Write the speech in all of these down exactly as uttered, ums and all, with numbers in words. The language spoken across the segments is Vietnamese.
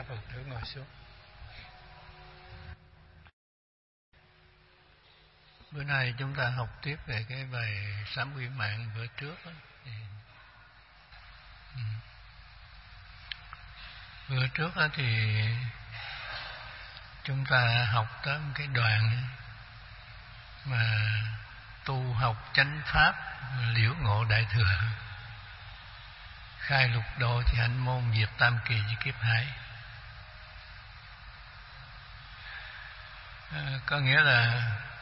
các Phật tử ngồi xuống. Bữa nay chúng ta học tiếp về cái bài Sám Quy Mạng bữa trước đó. Bữa trước đó thì chúng ta học tới một cái đoạn mà tu học chánh pháp liễu ngộ đại thừa, khai lục độ thì hạnh môn, diệt tam kỳ với kiếp hải. À, có nghĩa là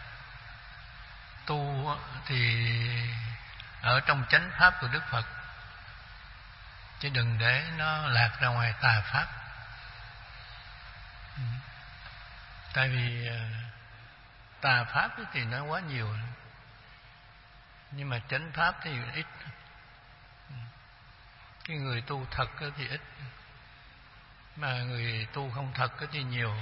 tu thì ở trong chánh pháp của Đức Phật, chứ đừng để nó lạc ra ngoài tà pháp. Tại vì tà pháp thì nó quá nhiều, nhưng mà chánh pháp thì ít. Cái người tu thật thì ít, mà người tu không thật thì nhiều.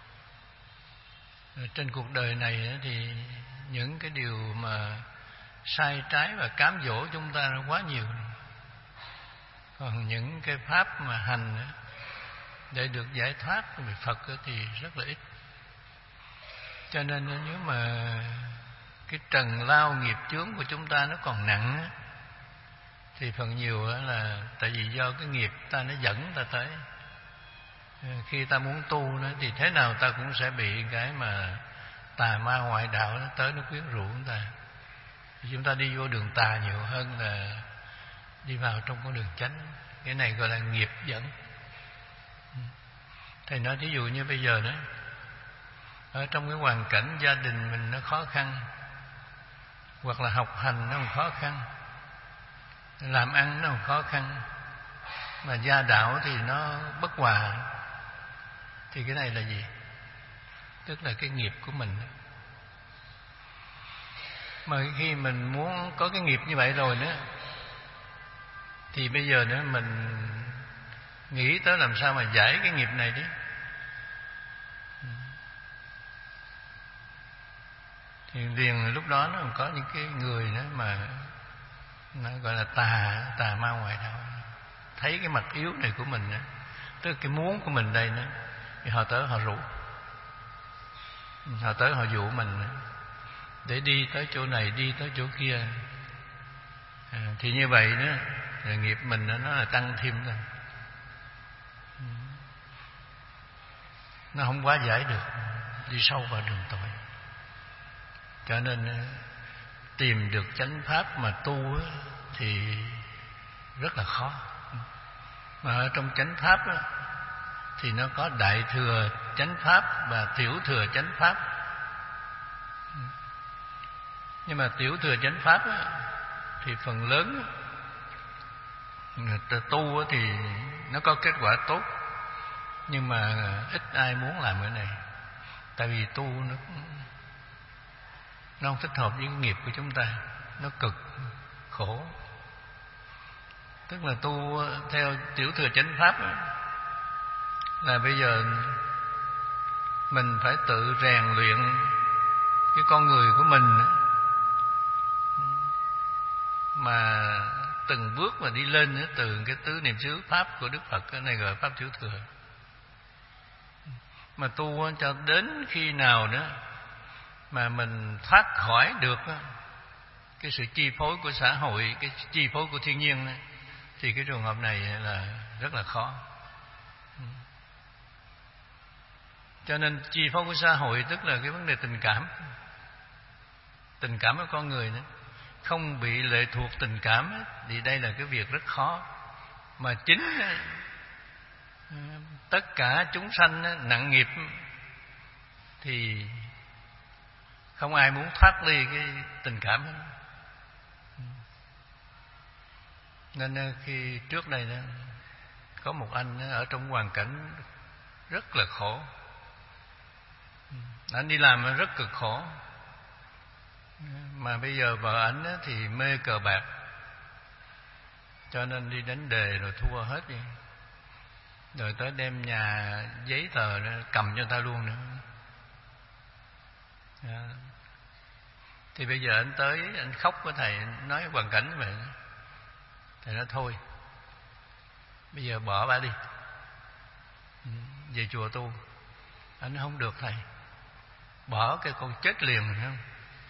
Trên cuộc đời này thì những cái điều mà sai trái và cám dỗ chúng ta nó quá nhiều, còn những cái pháp mà hành để được giải thoát về Phật thì rất là ít. Cho nên nếu mà cái trần lao nghiệp chướng của chúng ta nó còn nặng thì phần nhiều là tại vì do cái nghiệp ta nó dẫn ta tới. Khi ta muốn tu nữa thì thế nào ta cũng sẽ bị cái mà tà ma ngoại đạo nó tới, nó quyến rũ chúng ta. Chúng ta đi vô đường tà nhiều hơn là đi vào trong con đường chánh. Cái này gọi là nghiệp dẫn. Thầy nói thí dụ như bây giờ đó, ở trong cái hoàn cảnh gia đình mình nó khó khăn, hoặc là học hành nó còn khó khăn, làm ăn nó còn khó khăn, mà gia đạo thì nó bất hòa, thì cái này là gì? Tức là cái nghiệp của mình. Mà khi mình muốn có cái nghiệp như vậy rồi nữa, thì bây giờ nữa mình nghĩ tới làm sao mà giải cái nghiệp này đi. Thì liền lúc đó nó còn có những cái người nữa mà nó gọi là tà tà ma ngoại đạo, thấy cái mặt yếu này của mình nữa, tức là cái muốn của mình đây nữa, thì họ tới họ rủ, họ tới họ dụ mình nữa, để đi tới chỗ này, đi tới chỗ kia. À, thì như vậy đó, rồi nghiệp mình đó, nó là tăng thêm thôi, nó không quá giải được, đi sâu vào đường tội. Cho nên tìm được chánh pháp mà tu thì rất là khó. Mà ở trong chánh pháp thì nó có đại thừa chánh pháp và tiểu thừa chánh pháp. Nhưng mà tiểu thừa chánh pháp thì phần lớn người ta tu thì nó có kết quả tốt, nhưng mà ít ai muốn làm cái này. Tại vì tu nó nó không thích hợp với cái nghiệp của chúng ta, nó cực khổ. Tức là tu theo tiểu thừa chánh pháp là bây giờ mình phải tự rèn luyện cái con người của mình, mà từng bước mà đi lên nữa, từ cái tứ niệm xứ pháp của Đức Phật, cái này gọi pháp tiểu thừa. Mà tu cho đến khi nào nữa mà mình thoát khỏi được cái sự chi phối của xã hội, cái chi phối của thiên nhiên, thì cái trường hợp này là rất là khó. Cho nên chi phối của xã hội tức là cái vấn đề tình cảm, tình cảm của con người nữa, không bị lệ thuộc tình cảm thì đây là cái việc rất khó. Mà chính tất cả chúng sanh nặng nghiệp thì không ai muốn thoát ly cái tình cảm đó. Nên khi trước đây đó, có một anh ở trong hoàn cảnh rất là khổ, anh đi làm rất cực khổ, mà bây giờ vợ ảnh thì mê cờ bạc, cho nên đi đánh đề rồi thua hết đi, rồi tới đem nhà giấy tờ cầm cho ta luôn nữa. À, thì bây giờ anh tới anh khóc với thầy, nói hoàn cảnh như vậy, thầy nói thôi bây giờ bỏ bà đi. về chùa tu. Anh nói không được thầy, bỏ cái con chết liền rồi không.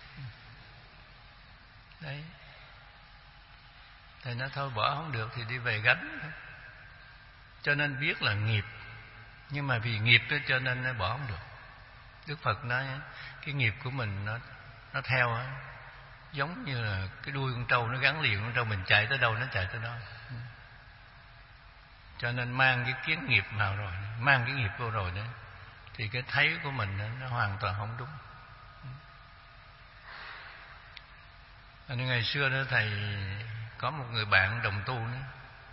Đấy, thầy nói thôi bỏ không được thì đi về gánh. Cho nên biết là nghiệp, nhưng mà vì nghiệp đó cho nên nó bỏ không được. Đức Phật nói cái nghiệp của mình nó nó theo á, giống như là cái đuôi con trâu nó gắn liền con trâu, mình chạy tới đâu nó chạy tới đó. Cho nên mang cái kiến nghiệp vào rồi, mang cái nghiệp vô rồi đó, thì cái thấy của mình đó, nó hoàn toàn không đúng. Nên ngày xưa đó thầy có một người bạn đồng tu nữa,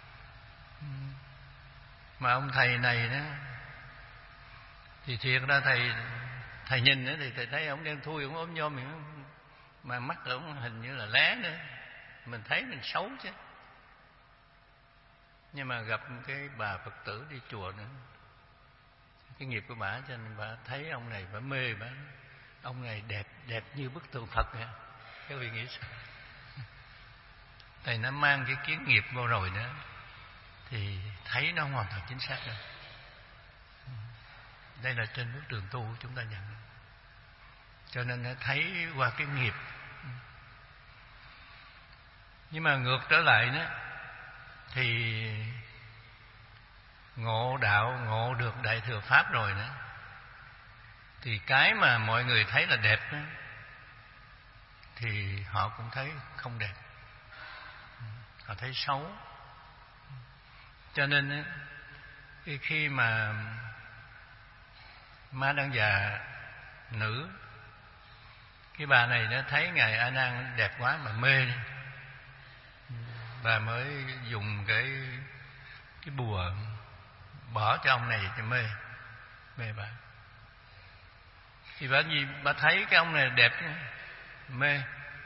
mà ông thầy này đó thì thiệt ra thầy thầy nhìn nữa thì thầy thấy ông đen thui, ông ốm nhom, mà mắt ông hình như là lé nữa, mình thấy mình xấu chứ. Nhưng mà gặp cái bà Phật tử đi chùa nữa, cái nghiệp của bà, cho nên bà thấy ông này bà mê, bà ông này đẹp đẹp như bức tượng Phật nè. Các vị nghĩ sao? Thầy nó mang cái kiến nghiệp vô rồi nữa thì thấy nó hoàn toàn chính xác rồi. Đây là trên bước đường tu chúng ta nhận. Cho nên nó thấy qua cái nghiệp. Nhưng mà ngược trở lại đó thì ngộ đạo, ngộ được Đại Thừa Pháp rồi nữa, thì cái mà mọi người thấy là đẹp đó, thì họ cũng thấy không đẹp, họ thấy xấu. Cho nên khi mà Ma Đăng Già nữ, cái bà này nó thấy ngài A Nan đẹp quá mà mê, bà mới dùng cái cái bùa bỏ cho ông này cho mê mê bà. Thì bà gì bà thấy cái ông này đẹp mê,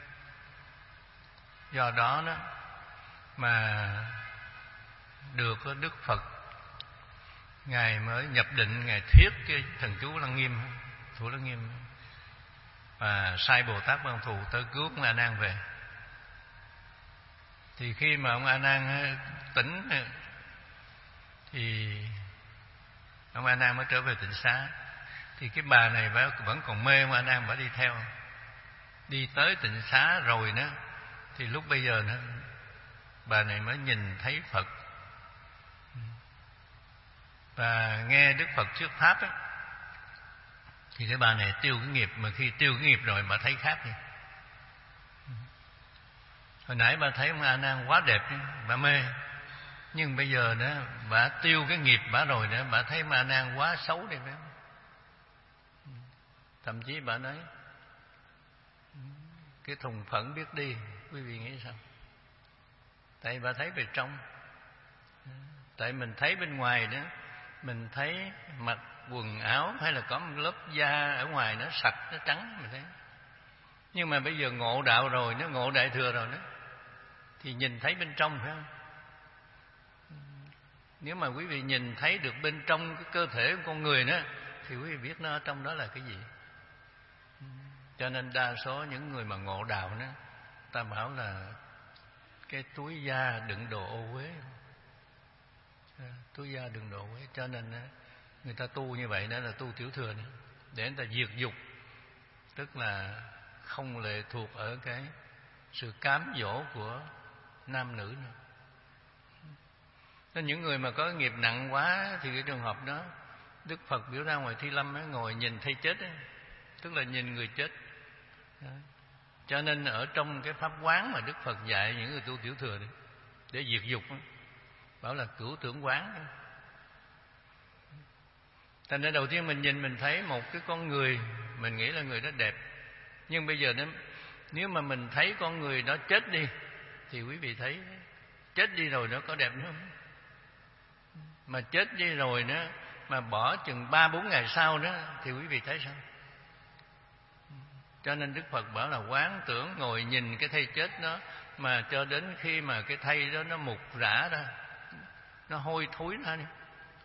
do đó đó mà được Đức Phật ngài mới nhập định, ngài thuyết cái thần chú Lăng Nghiêm, Thủ Lăng Nghiêm, và sai Bồ Tát Ban Thù tới cứu ông A Nan về. Thì khi mà ông A Nan tỉnh thì ông A Nan mới trở về tịnh xá. Thì cái bà này vẫn còn mê ông A Nan, bà đi theo, đi tới tịnh xá rồi nữa, thì lúc bây giờ nữa bà này mới nhìn thấy Phật và nghe Đức Phật thuyết pháp ấy. Thì cái bà này tiêu cái nghiệp, mà khi tiêu cái nghiệp rồi bà thấy khác đi. Hồi nãy bà thấy ông A Nan quá đẹp, bà mê, nhưng bây giờ đó bà tiêu cái nghiệp bà rồi đó, bà thấy ông A Nan quá xấu đi phải không? Thậm chí bà nói cái thùng phẫn biết đi. Quý vị nghĩ sao? Tại bà thấy về trong. Tại mình thấy bên ngoài đó, mình thấy mặc quần áo hay là có một lớp da ở ngoài nó sạch, nó trắng mình thấy. Nhưng mà bây giờ ngộ đạo rồi, nó ngộ Đại Thừa rồi đó, thì nhìn thấy bên trong phải không? Nếu mà quý vị nhìn thấy được bên trong cái cơ thể của con người đó, thì quý vị biết nó ở trong đó là cái gì. Cho nên đa số những người mà ngộ đạo đó, ta bảo là cái túi da đựng đồ ô uế, túi da đựng đồ ô uế. Cho nên người ta tu như vậy đó là tu tiểu thừa nữa, để người ta diệt dục, tức là không lệ thuộc ở cái sự cám dỗ của nam nữ nữa. Nên những người mà có nghiệp nặng quá thì cái trường hợp đó Đức Phật biểu ra ngoài Thi Lâm ấy, ngồi nhìn thấy chết ấy, tức là nhìn người chết. Đó. Cho nên ở trong cái pháp quán mà Đức Phật dạy những người tu tiểu thừa đấy, để diệt dục ấy, bảo là cửu tưởng quán. Thành ra đầu tiên mình nhìn mình thấy một cái con người, mình nghĩ là người đó đẹp. Nhưng bây giờ nếu mà mình thấy con người đó chết đi, thì quý vị thấy chết đi rồi nó có đẹp nữa không? Mà chết đi rồi nữa, mà bỏ chừng ba bốn ngày sau nữa, thì quý vị thấy sao? Cho nên Đức Phật bảo là quán tưởng, ngồi nhìn cái thây chết đó, mà cho đến khi mà cái thây đó nó mục rã ra, nó hôi thối ra đi,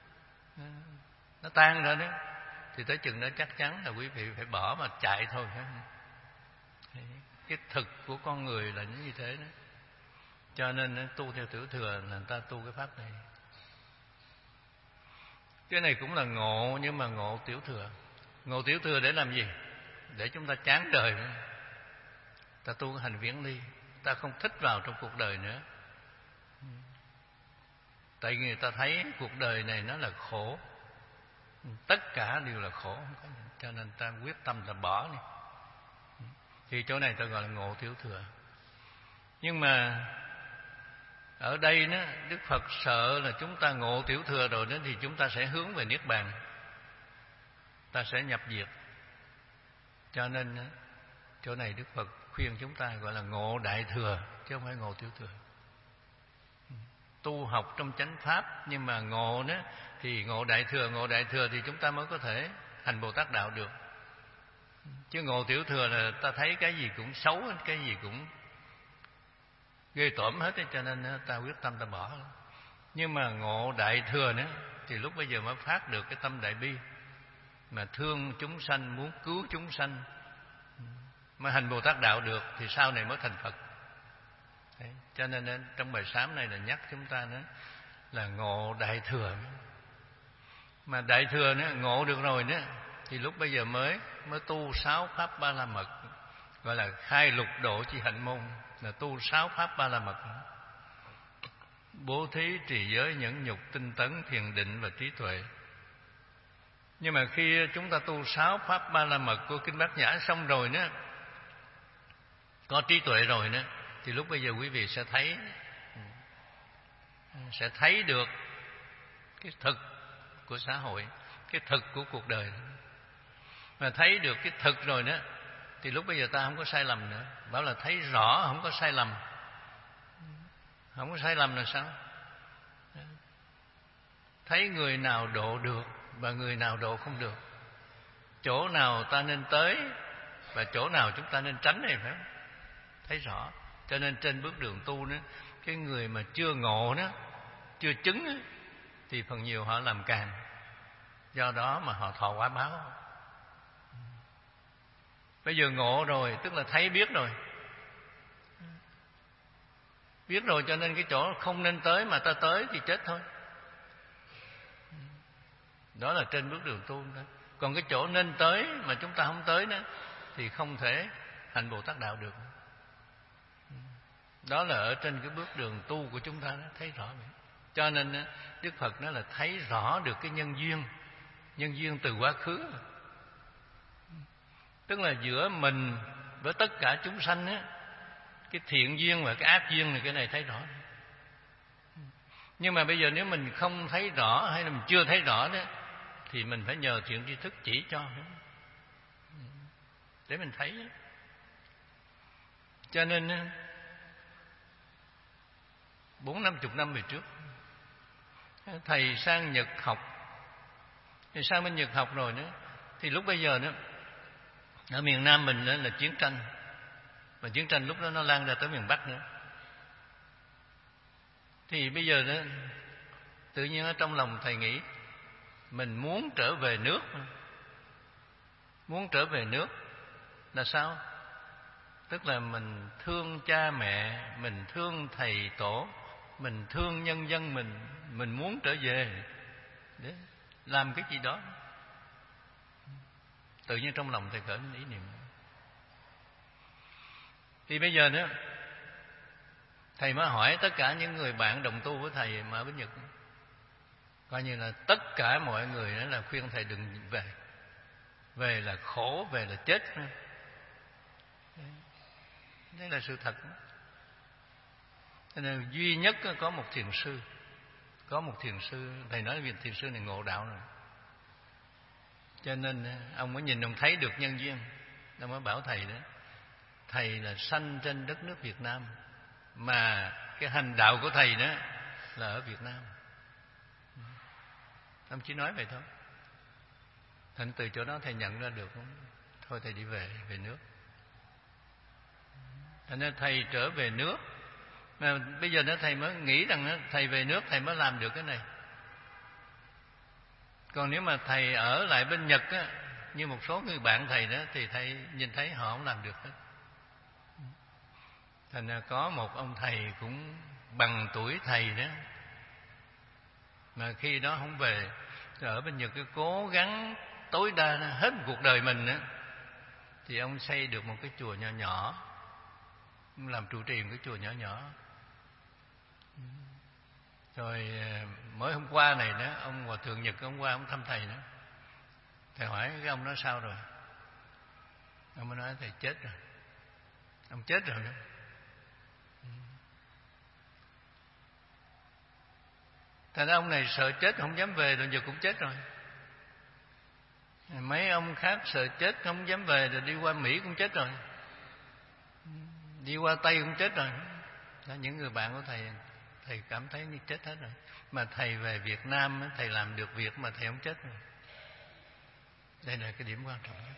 nó tan ra đó, thì tới chừng đó chắc chắn là quý vị phải bỏ mà chạy thôi, phải không? Cái thực của con người là như thế đó. Cho nên tu theo tiểu thừa là người ta tu cái pháp này. Cái này cũng là ngộ, nhưng mà ngộ tiểu thừa. Ngộ tiểu thừa để làm gì? Để chúng ta chán đời nữa, ta tu hành viễn ly, ta không thích vào trong cuộc đời nữa. Tại vì người ta thấy cuộc đời này nó là khổ, tất cả đều là khổ, cho nên ta quyết tâm là bỏ đi. Thì chỗ này ta gọi là ngộ tiểu thừa. Nhưng mà ở đây đó, Đức Phật sợ là chúng ta ngộ tiểu thừa rồi đó thì chúng ta sẽ hướng về niết bàn, ta sẽ nhập diệt. Cho nên chỗ này Đức Phật khuyên chúng ta gọi là ngộ đại thừa, chứ không phải ngộ tiểu thừa. Tu học trong chánh pháp, nhưng mà ngộ đó thì ngộ đại thừa. Ngộ đại thừa thì chúng ta mới có thể hành Bồ Tát đạo được. Chứ ngộ tiểu thừa là ta thấy cái gì cũng xấu, cái gì cũng ghê tởm hết, cho nên ta quyết tâm ta bỏ. Nhưng mà ngộ đại thừa nữa thì lúc bây giờ mới phát được cái tâm đại bi, mà thương chúng sanh, muốn cứu chúng sanh, mới hành Bồ Tát đạo được, thì sau này mới thành Phật. Đấy. Cho nên trong bài sám này là nhắc chúng ta nữa là ngộ đại thừa. Mà đại thừa nữa, ngộ được rồi nữa thì lúc bây giờ mới mới tu sáu pháp ba la mật, gọi là khai lục độ chi hạnh môn, là tu sáu pháp ba la mật: bố thí, trì giới, nhẫn nhục, tinh tấn, thiền định và trí tuệ. Nhưng mà khi chúng ta tu sáu pháp ba la mật của kinh Bát Nhã xong rồi nữa, có trí tuệ rồi nữa, thì lúc bây giờ quý vị sẽ thấy sẽ thấy được cái thực của xã hội, cái thực của cuộc đời. Mà thấy được cái thực rồi nữa thì lúc bây giờ ta không có sai lầm nữa. Bảo là thấy rõ, không có sai lầm. Không có sai lầm là sao? Thấy người nào độ được và người nào độ không được, chỗ nào ta nên tới và chỗ nào chúng ta nên tránh, này phải không? Thấy rõ. Cho nên trên bước đường tu đó, cái người mà chưa ngộ đó, chưa chứng đó, thì phần nhiều họ làm càng, do đó mà họ thọ quả báo. Bây giờ ngộ rồi tức là thấy biết rồi, biết rồi, cho nên cái chỗ không nên tới mà ta tới thì chết thôi. Đó là trên bước đường tu đó. Còn cái chỗ nên tới mà chúng ta không tới đó thì không thể hành Bồ Tát đạo được. Đó là ở trên cái bước đường tu của chúng ta đó, thấy rõ vậy. Cho nên Đức Phật nói là thấy rõ được cái nhân duyên, nhân duyên từ quá khứ, tức là giữa mình với tất cả chúng sanh á, cái thiện duyên và cái ác duyên này, cái này thấy rõ. Nhưng mà bây giờ nếu mình không thấy rõ hay là mình chưa thấy rõ đó, thì mình phải nhờ thiện tri thức chỉ cho để mình thấy. Cho nên bốn năm chục năm về trước, thầy sang Nhật học, thì sang bên Nhật học rồi nữa, thì lúc bây giờ nữa ở miền Nam mình đó là chiến tranh, và chiến tranh lúc đó nó lan ra tới miền Bắc nữa. Thì bây giờ đó tự nhiên ở trong lòng thầy nghĩ mình muốn trở về nước. Muốn trở về nước là sao? Tức là mình thương cha mẹ, mình thương thầy tổ, mình thương nhân dân mình, mình muốn trở về để làm cái gì đó. Tự nhiên trong lòng thầy khởi ý niệm. Thì bây giờ nữa thầy mới hỏi tất cả những người bạn đồng tu với thầy mà ở bên Nhật, coi như là tất cả mọi người đó là khuyên thầy đừng về. Về là khổ, về là chết. Đây là sự thật. Cho nên duy nhất có một thiền sư, có một thiền sư, thầy nói việc thiền sư này ngộ đạo rồi, cho nên ông mới nhìn, ông thấy được nhân duyên, ông mới bảo thầy đó, thầy là sanh trên đất nước Việt Nam, mà cái hành đạo của thầy đó là ở Việt Nam. Ông chỉ nói vậy thôi. Thành từ chỗ đó thầy nhận ra được, thôi thầy đi về về nước. Thành nên thầy trở về nước, mà bây giờ đó thầy mới nghĩ rằng thầy về nước thầy mới làm được cái này. Còn nếu mà thầy ở lại bên Nhật á, như một số người bạn thầy đó, thì thầy nhìn thấy họ không làm được hết. Thành ra có một ông thầy cũng bằng tuổi thầy đó, mà khi đó không về, ở bên Nhật cái cố gắng tối đa hết một cuộc đời mình á, thì ông xây được một cái chùa nhỏ nhỏ, làm trụ trì một cái chùa nhỏ nhỏ. Rồi mới hôm qua này đó, ông Hòa Thượng Nhật ông qua ông thăm thầy nữa. Thầy hỏi cái ông nói sao rồi? Ông mới nói thầy chết rồi. Ông chết rồi đó. Thành ra ông này sợ chết không dám về, rồi giờ cũng chết rồi. Mấy ông khác sợ chết không dám về, rồi đi qua Mỹ cũng chết rồi, đi qua Tây cũng chết rồi. Đó, những người bạn của thầy, thầy cảm thấy như chết hết rồi. Mà thầy về Việt Nam, thầy làm được việc mà thầy không chết rồi. Đây là cái điểm quan trọng nhất.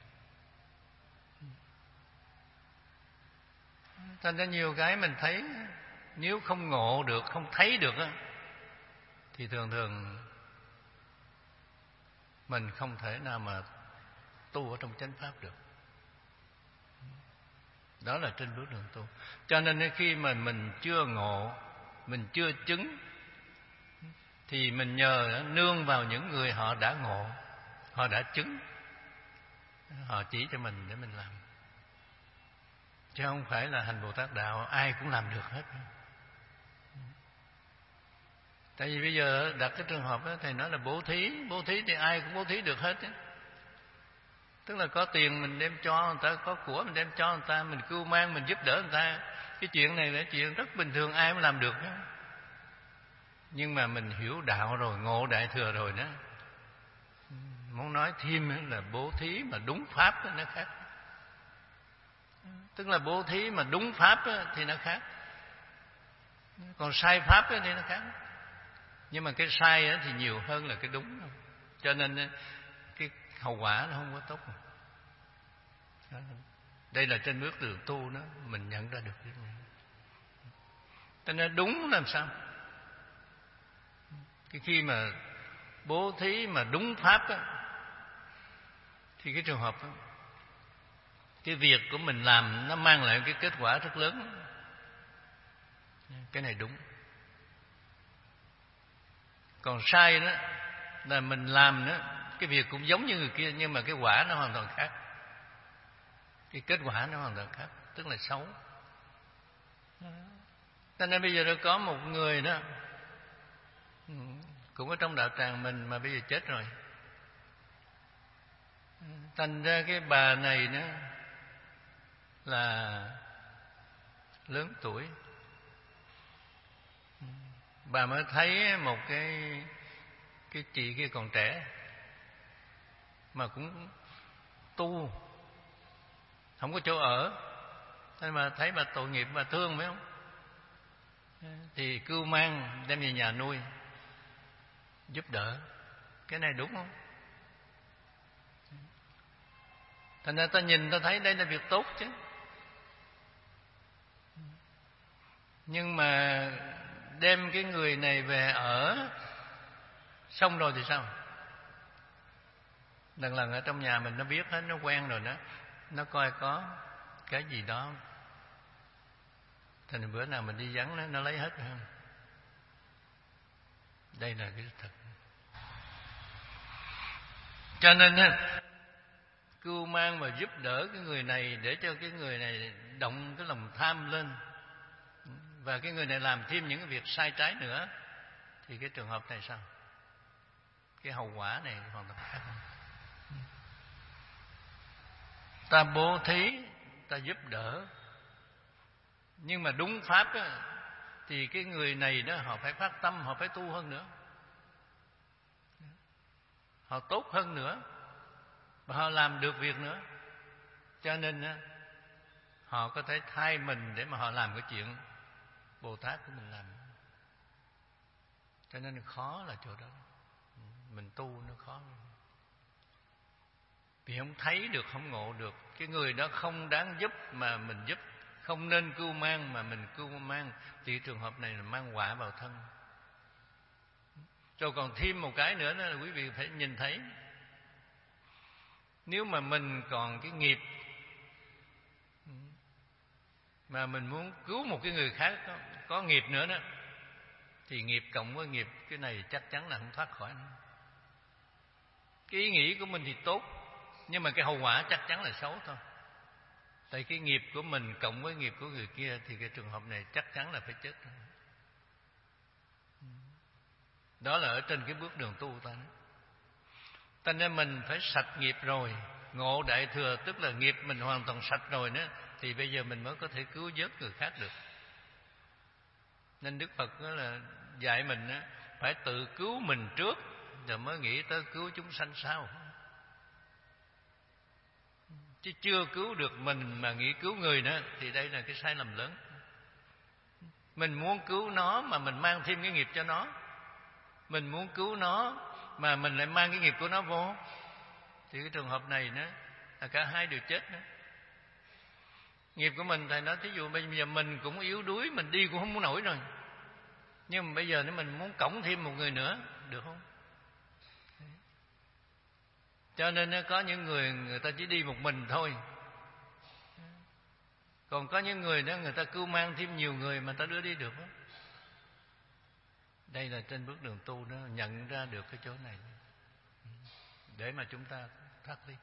Thành ra nhiều cái mình thấy, nếu không ngộ được, không thấy được á, thì thường thường mình không thể nào mà tu ở trong chánh pháp được. Đó là trên bước đường tu. Cho nên khi mà mình chưa ngộ, mình chưa chứng, thì mình nhờ nương vào những người họ đã ngộ, họ đã chứng, họ chỉ cho mình để mình làm. Chứ không phải là hành Bồ Tát Đạo ai cũng làm được hết. Tại vì bây giờ đặt cái trường hợp đó, thầy nói là bố thí. Bố thí thì ai cũng bố thí được hết ấy. Tức là có tiền mình đem cho người ta, có của mình đem cho người ta, mình cưu mang, mình giúp đỡ người ta. Cái chuyện này là chuyện rất bình thường, ai cũng làm được đó. Nhưng mà mình hiểu đạo rồi, ngộ Đại Thừa rồi đó, muốn nói thêm là bố thí mà đúng pháp đó, nó khác. Tức là bố thí mà đúng pháp đó, thì nó khác, còn sai pháp đó, thì nó khác. Nhưng mà cái sai đó thì nhiều hơn là cái đúng. Cho nên cái hậu quả nó không có tốt. Đây là trên bước đường tu đó, mình nhận ra được cái này. Cho nên đúng làm sao? Cái khi mà bố thí mà đúng pháp á, thì cái trường hợp đó, cái việc của mình làm nó mang lại cái kết quả rất lớn. Cái này đúng. Còn sai đó là mình làm đó, cái việc cũng giống như người kia, nhưng mà cái quả nó hoàn toàn khác. Cái kết quả nó hoàn toàn khác, tức là xấu. Cho nên bây giờ nó có một người đó cũng ở trong đạo tràng mình mà bây giờ chết rồi. Thành ra cái bà này đó là lớn tuổi, bà mới thấy một cái cái chị kia còn trẻ mà cũng tu, không có chỗ ở, nên mà thấy bà tội nghiệp, bà thương phải không, thì cưu mang đem về nhà nuôi, giúp đỡ. Cái này đúng không? Thành ra ta nhìn ta thấy đây là việc tốt chứ. Nhưng mà đem cái người này về ở xong rồi thì sao? Lần lần ở trong nhà mình nó biết hết, nó quen rồi đó, nó coi có cái gì đó, thành bữa nào mình đi vắng nó, nó lấy hết rồi không? Đây là cái thật. Cho nên cưu mang và giúp đỡ cái người này để cho cái người này động cái lòng tham lên, và cái người này làm thêm những cái việc sai trái nữa, thì cái trường hợp này sao? Cái hậu quả này hoàn toàn khác. Ta bố thí, ta giúp đỡ, nhưng mà đúng pháp á, thì cái người này đó họ phải phát tâm, họ phải tu hơn nữa, họ tốt hơn nữa, và họ làm được việc nữa. Cho nên á, họ có thể thay mình để mà họ làm cái chuyện Bồ Tát của mình làm. Cho nên khó là chỗ đó. Mình tu nó khó, vì không thấy được, không ngộ được. Cái người đó không đáng giúp mà mình giúp, không nên cưu mang mà mình cưu mang, thì trường hợp này là mang quả vào thân. Rồi còn thêm một cái nữa là quý vị phải nhìn thấy, nếu mà mình còn cái nghiệp mà mình muốn cứu một cái người khác có, có nghiệp nữa đó, thì nghiệp cộng với nghiệp cái này chắc chắn là không thoát khỏi nữa. Cái ý nghĩ của mình thì tốt, nhưng mà cái hậu quả chắc chắn là xấu thôi. Tại cái nghiệp của mình cộng với nghiệp của người kia thì cái trường hợp này chắc chắn là phải chết. Đó là ở trên cái bước đường tu ta nói. Cho nên mình phải sạch nghiệp rồi, ngộ đại thừa tức là nghiệp mình hoàn toàn sạch rồi nữa, thì bây giờ mình mới có thể cứu vớt người khác được. Nên Đức Phật đó là dạy mình đó, phải tự cứu mình trước rồi mới nghĩ tới cứu chúng sanh sau. Chứ chưa cứu được mình mà nghĩ cứu người nữa thì đây là cái sai lầm lớn. Mình muốn cứu nó mà mình mang thêm cái nghiệp cho nó. Mình muốn cứu nó mà mình lại mang cái nghiệp của nó vô, thì cái trường hợp này nữa là cả hai đều chết nữa. Nghiệp của mình, thầy nói thí dụ bây giờ mình cũng yếu đuối, mình đi cũng không muốn nổi rồi, nhưng mà bây giờ nếu mình muốn cõng thêm một người nữa, được không? Cho nên có những người người ta chỉ đi một mình thôi, còn có những người đó người ta cưu mang thêm nhiều người mà ta đưa đi được đó. Đây là trên bước đường tu đó, nhận ra được cái chỗ này để mà chúng ta thoát đi.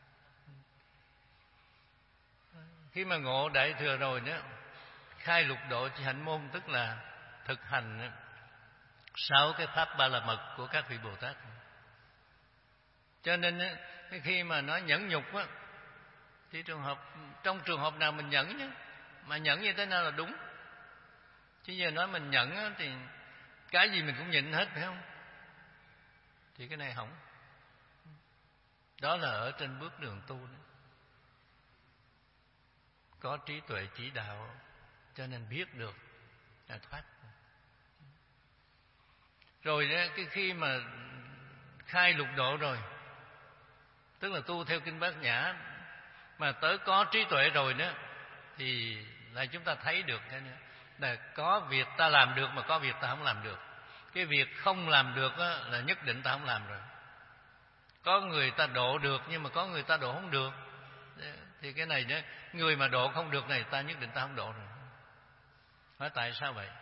Khi mà ngộ đại thừa rồi đó, khai lục độ chi hạnh môn, tức là thực hành sáu cái pháp ba la mật của các vị Bồ Tát. Cho nên khi mà nói nhẫn nhục á, thì trường hợp trong trường hợp nào mình nhẫn nhé, mà nhẫn như thế nào là đúng. Chứ giờ nói mình nhẫn á, thì cái gì mình cũng nhịn hết, phải không? Thì cái này hỏng. Đó là ở trên bước đường tu đó. Có trí tuệ chỉ đạo, cho nên biết được là thoát. Rồi đó, cái khi mà khai lục độ rồi, tức là tu theo kinh Bát Nhã, mà tới có trí tuệ rồi đó, thì là chúng ta thấy được cái nữa, là có việc ta làm được mà có việc ta không làm được. Cái việc không làm được đó, là nhất định ta không làm rồi. Có người ta độ được nhưng mà có người ta độ không được, thì cái này đó, người mà độ không được này ta nhất định ta không độ rồi. Hỏi tại sao vậy?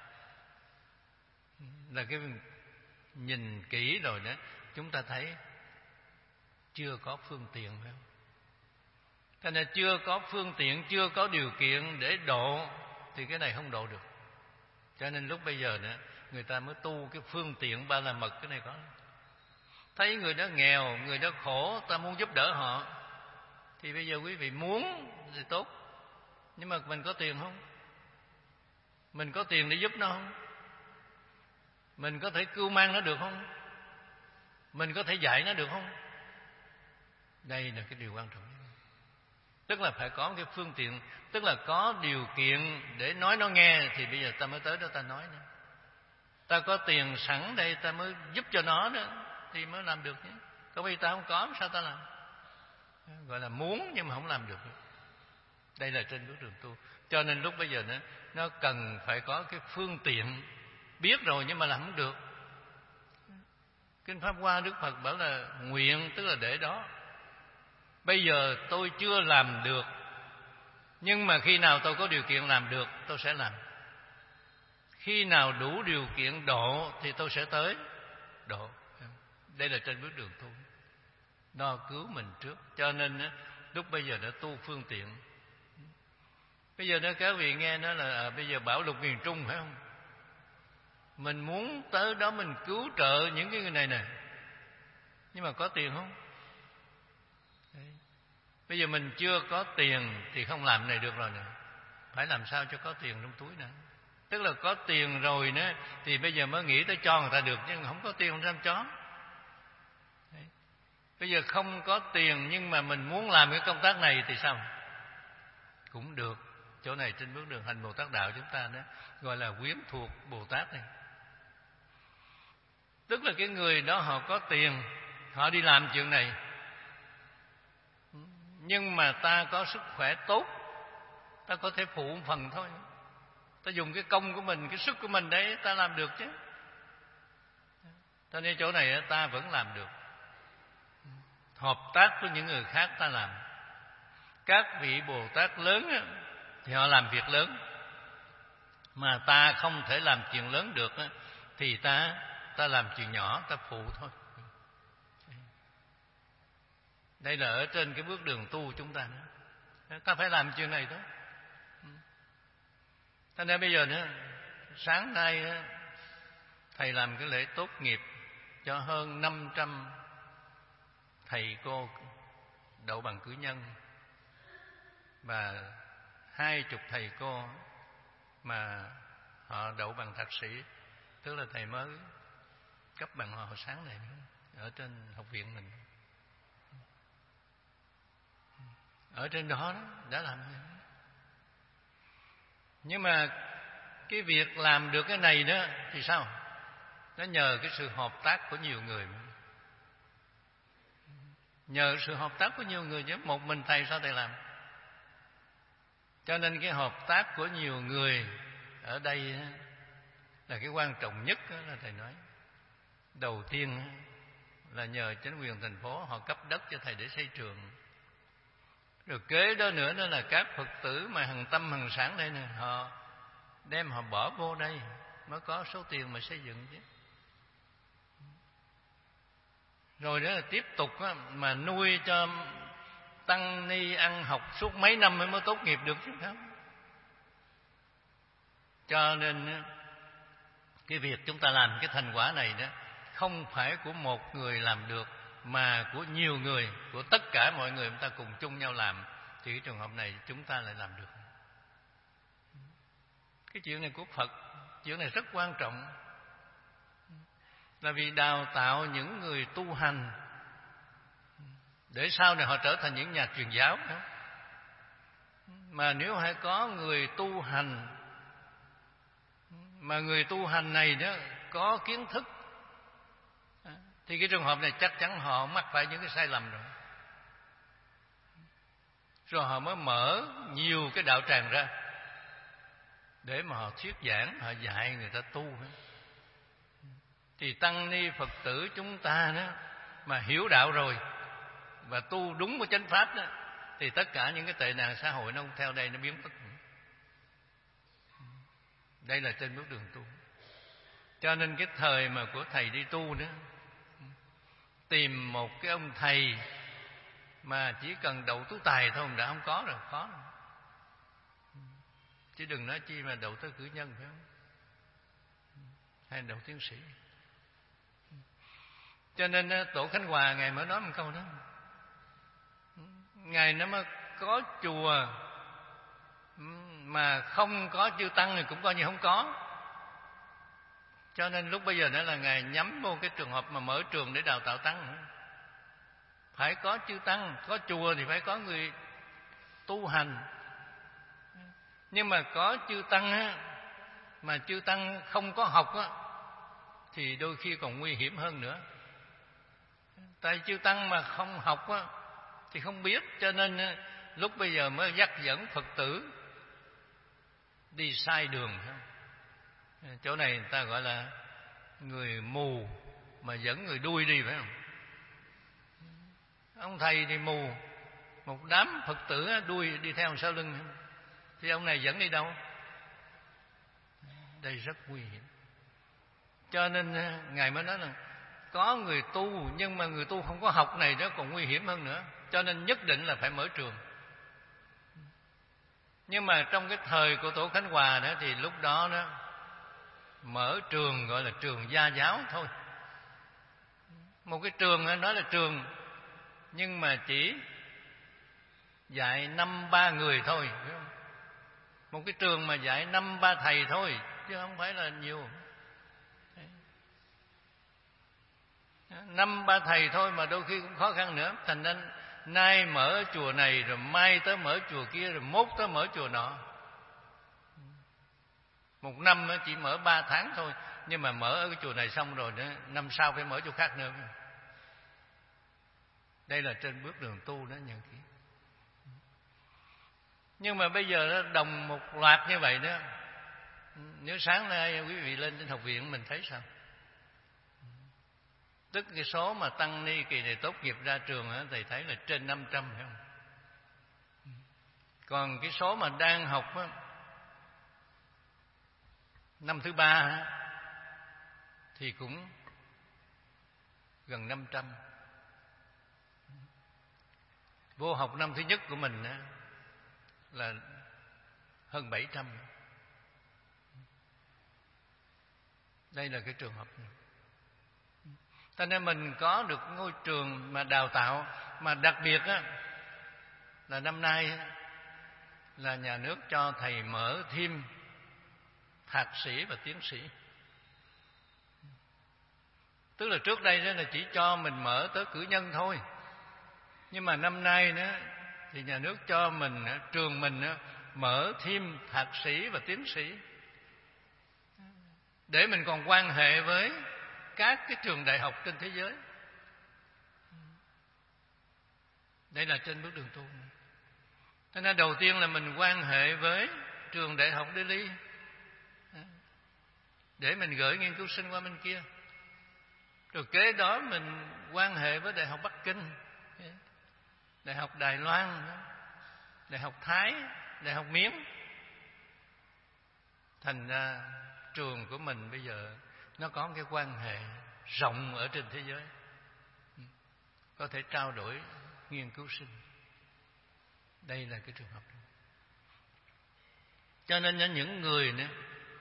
Là cái nhìn kỹ rồi đó, chúng ta thấy chưa có phương tiện, phải không? Cho nên chưa có phương tiện, chưa có điều kiện để độ, thì cái này không độ được. Cho nên lúc bây giờ nữa, người ta mới tu cái phương tiện ba la mật. Cái này có, thấy người đó nghèo, người đó khổ, ta muốn giúp đỡ họ, thì bây giờ quý vị muốn thì tốt, nhưng mà mình có tiền không? Mình có tiền để giúp nó không? Mình có thể cưu mang nó được không? Mình có thể dạy nó được không? Đây là cái điều quan trọng. Tức là phải có cái phương tiện, tức là có điều kiện để nói nó nghe, thì bây giờ ta mới tới đó ta nói nữa. Ta có tiền sẵn đây ta mới giúp cho nó đó, thì mới làm được nhé. Còn bây giờ ta không có, sao ta làm? Gọi là muốn nhưng mà không làm được. Đây là trên bước đường tu. Cho nên lúc bây giờ nó, nó cần phải có cái phương tiện. Biết rồi nhưng mà làm không được. Kinh Pháp Hoa Đức Phật bảo là nguyện, tức là để đó. Bây giờ tôi chưa làm được, nhưng mà khi nào tôi có điều kiện làm được, tôi sẽ làm. Khi nào đủ điều kiện độ thì tôi sẽ tới độ. Đây là trên bước đường tu, đo cứu mình trước. Cho nên lúc bây giờ đã tu phương tiện. Bây giờ đó các vị nghe nói là à, bây giờ bão lụt miền Trung, phải không? Mình muốn tới đó mình cứu trợ những cái người này nè, nhưng mà có tiền không? Đấy. Bây giờ mình chưa có tiền thì không làm này được rồi nè. Phải làm sao cho có tiền trong túi nè. Tức là có tiền rồi nữa thì bây giờ mới nghĩ tới cho người ta được, nhưng không có tiền làm cho. Đấy. Bây giờ không có tiền nhưng mà mình muốn làm cái công tác này thì sao? Cũng được. Chỗ này trên bước đường hành Bồ Tát đạo chúng ta đó gọi là quyến thuộc Bồ Tát này. Tức là cái người đó họ có tiền, họ đi làm chuyện này, nhưng mà ta có sức khỏe tốt, ta có thể phụ một phần thôi. Ta dùng cái công của mình, cái sức của mình đấy, ta làm được chứ. Cho nên chỗ này ta vẫn làm được. Hợp tác với những người khác ta làm. Các vị Bồ Tát lớn thì họ làm việc lớn, mà ta không thể làm chuyện lớn được thì ta ta làm chuyện nhỏ, ta phụ thôi. Đây là ở trên cái bước đường tu chúng ta nữa. Ta phải làm chuyện này thôi. Cho nên bây giờ nữa, sáng nay thầy làm cái lễ tốt nghiệp cho hơn năm trăm thầy cô đậu bằng cử nhân và hai chục thầy cô mà họ đậu bằng thạc sĩ, tức là thầy mới cấp bằng họ hồi sáng này ở trên học viện mình. Ở trên đó, đó đã làm gì? Nhưng mà cái việc làm được cái này đó thì sao? Nó nhờ cái sự hợp tác của nhiều người. Nhờ sự hợp tác của nhiều người chứ một mình thầy sao thầy làm? Cho nên cái hợp tác của nhiều người ở đây là cái quan trọng nhất, đó là thầy nói. Đầu tiên là nhờ chính quyền thành phố họ cấp đất cho thầy để xây trường. Rồi kế đó nữa đó là các Phật tử mà hằng tâm hằng sản đây nè, họ đem họ bỏ vô đây mới có số tiền mà xây dựng chứ. Rồi đó là tiếp tục á, mà nuôi cho tăng ni ăn học suốt mấy năm mới tốt nghiệp được chứ không. Cho nên cái việc chúng ta làm cái thành quả này đó không phải của một người làm được, mà của nhiều người, của tất cả mọi người chúng ta cùng chung nhau làm, thì cái trường hợp này chúng ta lại làm được. Cái chuyện này của Phật, chuyện này rất quan trọng, là vì đào tạo những người tu hành để sau này họ trở thành những nhà truyền giáo đó. Mà nếu hay có người tu hành, mà người tu hành này đó có kiến thức, thì cái trường hợp này chắc chắn họ mắc phải những cái sai lầm rồi. Rồi họ mới mở nhiều cái đạo tràng ra để mà họ thuyết giảng, họ dạy người ta tu. Thì tăng ni Phật tử chúng ta đó mà hiểu đạo rồi và tu đúng với chánh pháp đó, thì tất cả những cái tệ nạn xã hội nó theo đây nó biến mất. Đây là trên bước đường tu. Cho nên cái thời mà của thầy đi tu đó, tìm một cái ông thầy mà chỉ cần đậu tú tài thôi đã không có rồi, khó rồi. Chứ đừng nói chi mà đậu tới cử nhân, phải không? Hay đậu tiến sĩ. Cho nên Tổ Khánh Hòa Ngài mới nói một câu đó. Ngài nó mà có chùa mà không có chư tăng thì cũng coi như không có. Cho nên lúc bây giờ nữa là Ngài nhắm vô cái trường hợp mà mở trường để đào tạo tăng nữa. Phải có chư tăng, có chùa thì phải có người tu hành. Nhưng mà có chư tăng á, mà chư tăng không có học á, thì đôi khi còn nguy hiểm hơn nữa. Tại chư tăng mà không học á, thì không biết, cho nên lúc bây giờ mới dắt dẫn Phật tử đi sai đường. Chỗ này người ta gọi là người mù mà dẫn người đuôi đi, phải không? Ông thầy thì mù, một đám Phật tử đuôi đi theo sau lưng, thì ông này dẫn đi đâu? Đây rất nguy hiểm. Cho nên Ngài mới nói là có người tu, nhưng mà người tu không có học này đó còn nguy hiểm hơn nữa. Cho nên nhất định là phải mở trường. Nhưng mà trong cái thời của Tổ Khánh Hòa đó, thì lúc đó đó mở trường gọi là trường gia giáo thôi. Một cái trường nói là trường, nhưng mà chỉ dạy năm ba người thôi. Một cái trường mà dạy năm ba thầy thôi, chứ không phải là nhiều. Năm ba thầy thôi mà đôi khi cũng khó khăn nữa. Thành ra nay mở chùa này, rồi mai tới mở chùa kia, rồi mốt tới mở chùa nọ. Một năm chỉ mở ba tháng thôi, nhưng mà mở ở cái chùa này xong rồi nữa, năm sau phải mở chỗ khác nữa. Đây là trên bước đường tu đó nhiều khi. Nhưng mà bây giờ đồng một loạt như vậy đó, nếu sáng nay quý vị lên trên học viện mình thấy sao? Tức cái số mà tăng ni kỳ này tốt nghiệp ra trường á, thầy thấy là trên năm trăm, phải không? Còn cái số mà đang học á, năm thứ ba á, thì cũng gần năm trăm. Vô học năm thứ nhất của mình á, là hơn bảy trăm. Đây là cái trường hợp này. Cho nên mình có được ngôi trường mà đào tạo, mà đặc biệt á, là năm nay á, là nhà nước cho thầy mở thêm thạc sĩ và tiến sĩ. Tức là trước đây đó là chỉ cho mình mở tới cử nhân thôi. Nhưng mà năm nay nữa thì nhà nước cho mình, trường mình mở thêm thạc sĩ và tiến sĩ, để mình còn quan hệ với các cái trường đại học trên thế giới. Đây là trên bước đường tu. Thế nên đầu tiên là mình quan hệ với trường đại học Delhi, để mình gửi nghiên cứu sinh qua bên kia. Rồi kế đó mình quan hệ với đại học Bắc Kinh, đại học Đài Loan, đại học Thái, đại học Miến. Thành ra trường của mình bây giờ nó có một cái quan hệ rộng ở trên thế giới, có thể trao đổi nghiên cứu sinh. Đây là cái trường hợp đó. Cho nên những người nữa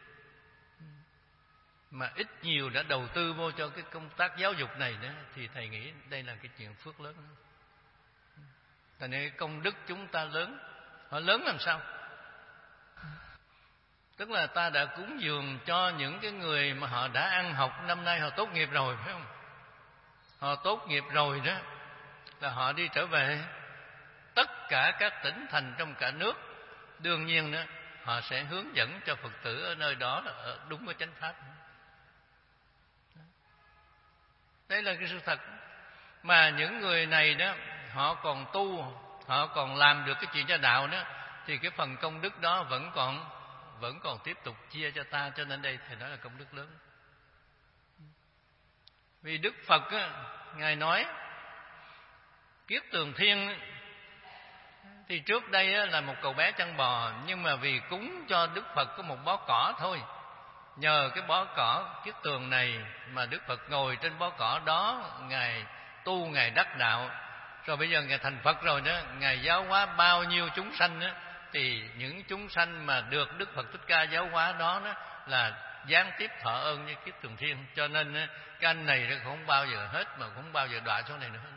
mà ít nhiều đã đầu tư vô cho cái công tác giáo dục này nữa, thì thầy nghĩ đây là cái chuyện phước lớn. Tại nên công đức chúng ta lớn. Họ lớn làm sao? Tức là ta đã cúng dường cho những cái người mà họ đã ăn học, năm nay họ tốt nghiệp rồi, phải không? Họ tốt nghiệp rồi đó là họ đi trở về tất cả các tỉnh thành trong cả nước. Đương nhiên đó, họ sẽ hướng dẫn cho Phật tử ở nơi đó ở đúng cái chánh pháp. Đây là cái sự thật. Mà những người này đó, họ còn tu, họ còn làm được cái chuyện cho đạo đó, thì cái phần công đức đó vẫn còn vẫn còn tiếp tục chia cho ta. Cho nên đây thầy nói là công đức lớn. Vì Đức Phật á, Ngài nói Kiết Tường Thiên thì trước đây á, là một cậu bé chăn bò, nhưng mà vì cúng cho Đức Phật có một bó cỏ thôi. Nhờ cái bó cỏ Kiết Tường này mà Đức Phật ngồi trên bó cỏ đó, Ngài tu, Ngài đắc đạo. Rồi bây giờ Ngài thành Phật rồi đó, Ngài giáo hóa bao nhiêu chúng sanh đó, thì những chúng sanh mà được Đức Phật Thích Ca giáo hóa đó, đó là gián tiếp thọ ơn với Kiết Tường Thiên. Cho nên cái anh này không bao giờ hết, mà không bao giờ đọa chỗ này nữa.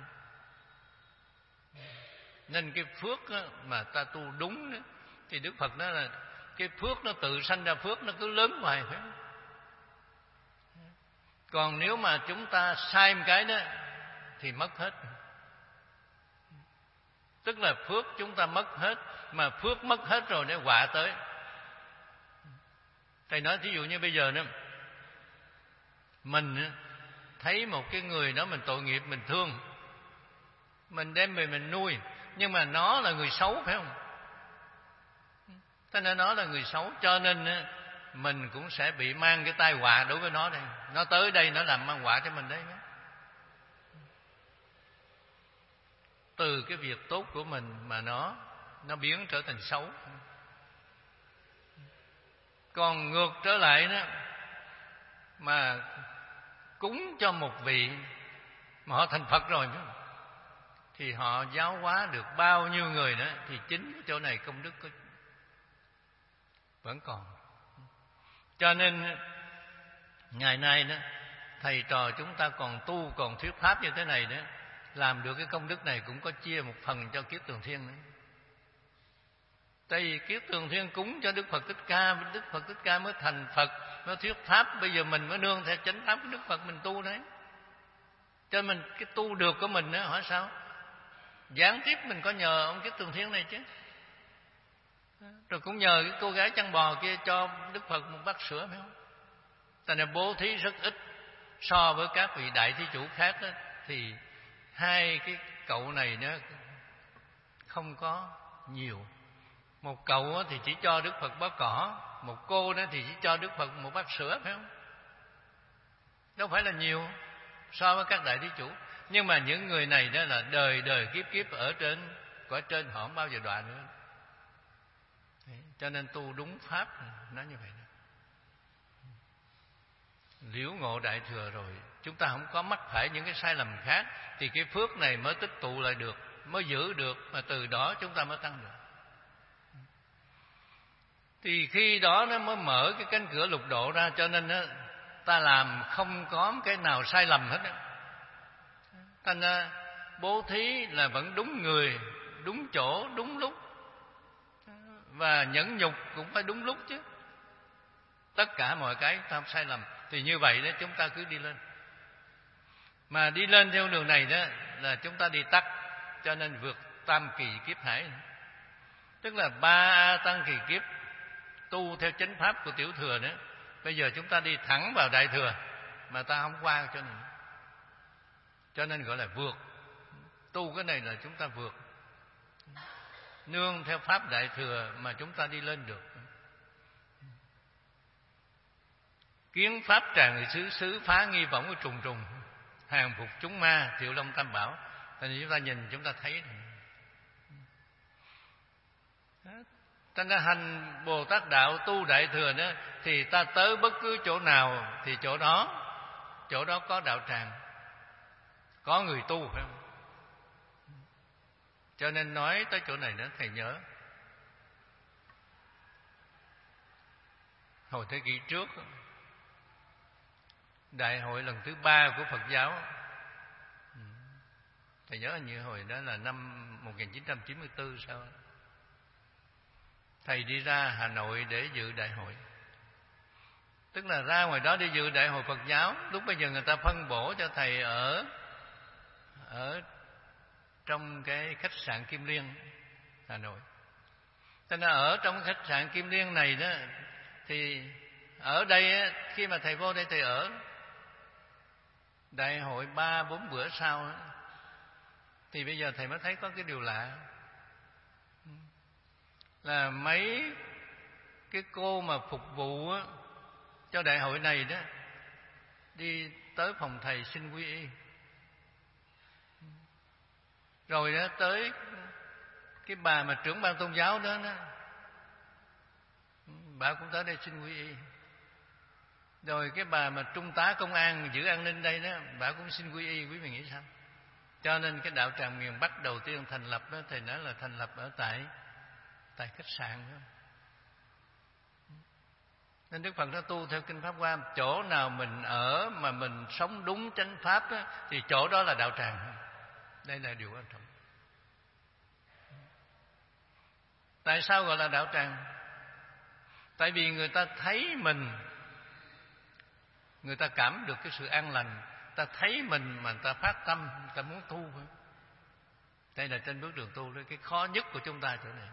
Nên cái phước mà ta tu đúng đó, thì Đức Phật nói là cái phước nó tự sanh ra phước, nó cứ lớn hoài, phải không? Còn nếu mà chúng ta sai một cái đó thì mất hết. Tức là phước chúng ta mất hết, mà phước mất hết rồi để họa tới. Thầy nói thí dụ như bây giờ đó, mình thấy một cái người đó mình tội nghiệp, mình thương, mình đem về mình nuôi, nhưng mà nó là người xấu, phải không? Thế nên nó là người xấu, cho nên mình cũng sẽ bị mang cái tai họa đối với nó đây. Nó tới đây nó làm mang họa cho mình đấy. Từ cái việc tốt của mình mà nó nó biến trở thành xấu. Còn ngược trở lại đó, mà cúng cho một vị mà họ thành Phật rồi đó, thì họ giáo hóa được bao nhiêu người nữa, thì chính cái chỗ này công đức có vẫn còn. Cho nên ngày nay đó, thầy trò chúng ta còn tu, còn thuyết pháp như thế này đó, làm được cái công đức này cũng có chia một phần cho Kiết Tường Thiên nữa. Tại vì Kiết Tường Thiên cúng cho Đức Phật Thích Ca, Đức Phật Thích Ca mới thành Phật, mới thuyết pháp. Bây giờ mình mới nương theo chánh pháp của Đức Phật mình tu đấy. Cho mình cái tu được của mình nữa, hỏi sao? Gián tiếp mình có nhờ ông Kiết Tường Thiên này chứ. Rồi cũng nhờ cái cô gái chăn bò kia cho Đức Phật một bát sữa, phải không? Tại nên bố thí rất ít. So với các vị đại thí chủ khác đó, thì hai cái cậu này nó không có nhiều. Một cậu thì chỉ cho Đức Phật bó cỏ, một cô đó thì chỉ cho Đức Phật một bát sữa, phải không? Đâu phải là nhiều so với các đại thí chủ. Nhưng mà những người này đó là đời đời kiếp kiếp ở trên cõi trên, họ không bao giờ đọa nữa. Đấy, cho nên tu đúng pháp nó như vậy đó. Liễu ngộ đại thừa rồi, chúng ta không có mắc phải những cái sai lầm khác, thì cái phước này mới tích tụ lại được. mới giữ được, mà từ đó chúng ta mới tăng được. Thì khi đó nó mới mở cái cánh cửa lục độ ra. Cho nên đó, ta làm không có cái nào sai lầm hết đó. Thành ra bố thí là vẫn đúng người, đúng chỗ, đúng lúc. Và nhẫn nhục cũng phải đúng lúc chứ. Tất cả mọi cái ta không sai lầm. Thì như vậy đó chúng ta cứ đi lên. Mà đi lên theo đường này đó là chúng ta đi tắt. Cho nên vượt tam kỳ kiếp hải. Tức là ba tăng kỳ kiếp tu theo chánh pháp của tiểu thừa nữa. Bây giờ chúng ta đi thẳng vào đại thừa, mà ta không qua cho nên. Cho nên gọi là vượt. Tu cái này là chúng ta vượt. Nương theo pháp đại thừa mà chúng ta đi lên được. Kiến pháp tràng xứ xứ phá nghi võng của trùng trùng, hàng phục chúng ma Thiệu Long Tam Bảo. Thì chúng ta nhìn chúng ta thấy ta đã hành Bồ Tát đạo tu đại thừa đó, thì ta tới bất cứ chỗ nào thì chỗ đó chỗ đó có đạo tràng, có người tu, phải không? Cho nên nói tới chỗ này đó thầy nhớ hồi thế kỷ trước, đại hội lần thứ ba của Phật giáo. Thầy nhớ như hồi đó là năm một nghìn chín trăm chín mươi tư sao. Thầy đi ra Hà Nội để dự đại hội. Tức là ra ngoài đó đi dự đại hội Phật giáo. Lúc bây giờ người ta phân bổ cho thầy ở ở trong cái khách sạn Kim Liên, Hà Nội. Cho nên ở trong khách sạn Kim Liên này đó, thì ở đây khi mà thầy vô đây thầy ở đại hội ba bốn bữa sau đó, thì bây giờ thầy mới thấy có cái điều lạ là mấy cái cô mà phục vụ á, cho đại hội này đó đi tới phòng thầy xin quy y, rồi đó tới cái bà mà trưởng ban tôn giáo đó, đó bà cũng tới đây xin quy y, rồi cái bà mà trung tá công an giữ an ninh đây đó bà cũng xin quy y. Quý vị nghĩ sao? Cho nên cái đạo tràng miền Bắc đầu tiên thành lập đó, thầy nói là thành lập ở tại tại khách sạn đó. Nên Đức Phật đã tu theo kinh Pháp Hoa, chỗ nào mình ở mà mình sống đúng chánh pháp đó, thì chỗ đó là đạo tràng. Đây là điều quan trọng. Tại sao gọi là đạo tràng? Tại vì người ta thấy mình, người ta cảm được cái sự an lành, ta thấy mình mà người ta phát tâm, người ta muốn tu. Đây là trên bước đường tu đó, cái khó nhất của chúng ta chỗ này.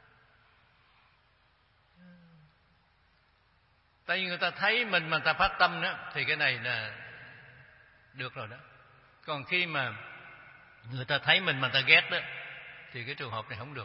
Tại vì người ta thấy mình mà người ta phát tâm đó, thì cái này là được rồi đó. Còn khi mà người ta thấy mình mà người ta ghét đó, thì cái trường hợp này không được.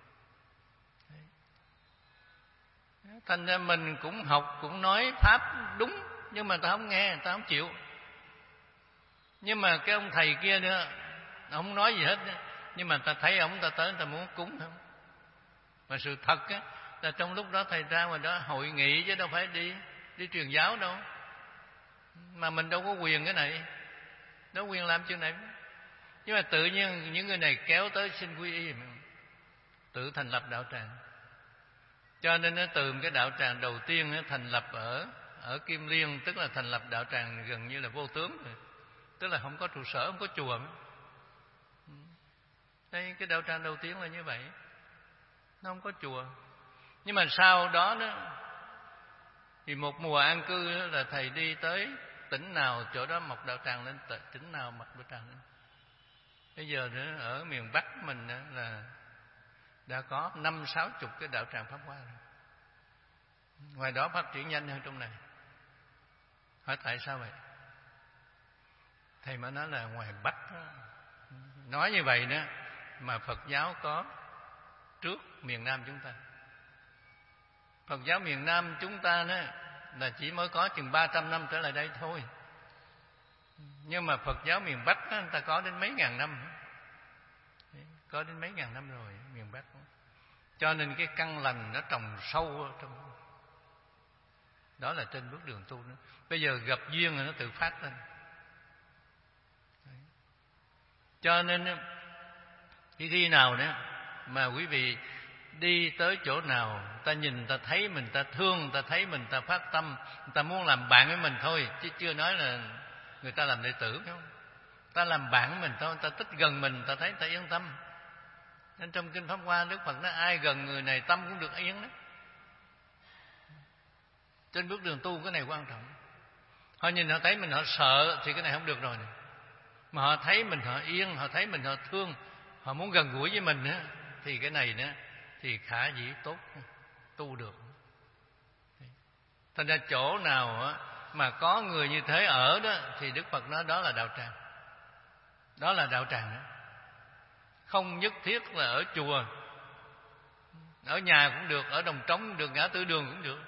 Thành ra mình cũng học, cũng nói pháp đúng, nhưng mà người ta không nghe, người ta không chịu. Nhưng mà cái ông thầy kia nữa, không nói gì hết đó. Nhưng mà người ta thấy ông, ta tới, người ta muốn cúng không. Mà sự thật á, là trong lúc đó thầy ra ngoài đó hội nghị chứ đâu phải đi đi truyền giáo đâu. Mà mình đâu có quyền cái này, đâu quyền làm chuyện này. Nhưng mà tự nhiên những người này kéo tới xin quy y, tự thành lập đạo tràng. Cho nên nó từ cái đạo tràng đầu tiên nó thành lập ở ở Kim Liên, tức là thành lập đạo tràng gần như là vô tướng rồi. Tức là không có trụ sở, không có chùa. Đây cái đạo tràng đầu tiên là như vậy. Nó không có chùa. Nhưng mà sau đó đó thì một mùa an cư đó là thầy đi tới tỉnh nào chỗ đó mọc đạo tràng lên, tỉnh nào mọc đạo tràng lên. Bây giờ nữa ở miền Bắc mình đó là đã có năm sáu chục cái đạo tràng Pháp Hoa rồi. Ngoài đó phát triển nhanh hơn trong này. Hỏi tại sao vậy? Thầy mới nói là ngoài Bắc đó, nói như vậy đó mà Phật giáo có trước miền Nam chúng ta. Phật giáo miền Nam chúng ta đó là chỉ mới có chừng ba trăm năm trở lại đây thôi. Nhưng mà Phật giáo miền Bắc đó, người ta có đến mấy ngàn năm. Có đến mấy ngàn năm rồi miền Bắc. Cho nên cái căn lành nó trồng sâu ở trong. Đó là trên bước đường tu đó. Bây giờ gặp duyên rồi nó tự phát lên. Cho nên Khi khi nào đó mà quý vị đi tới chỗ nào, ta nhìn ta thấy mình, ta thương, ta thấy mình, ta phát tâm, ta muốn làm bạn với mình thôi, chứ chưa nói là người ta làm đệ tử, phải không? Ta làm bạn với mình thôi, ta thích gần mình, ta thấy ta yên tâm. Nên trong kinh Pháp Hoa, Đức Phật nói ai gần người này tâm cũng được yên đó. Trên bước đường tu cái này quan trọng. Họ nhìn họ thấy mình họ sợ thì cái này không được rồi. Mà họ thấy mình họ yên, họ thấy mình họ thương, họ muốn gần gũi với mình nữa, thì cái này nữa thì khả dĩ tốt, tu được. Thành ra chỗ nào mà có người như thế ở đó thì Đức Phật nói đó là đạo tràng. Đó là đạo tràng đó. Không nhất thiết là ở chùa, ở nhà cũng được, ở đồng trống cũng được, ngã tư đường cũng được.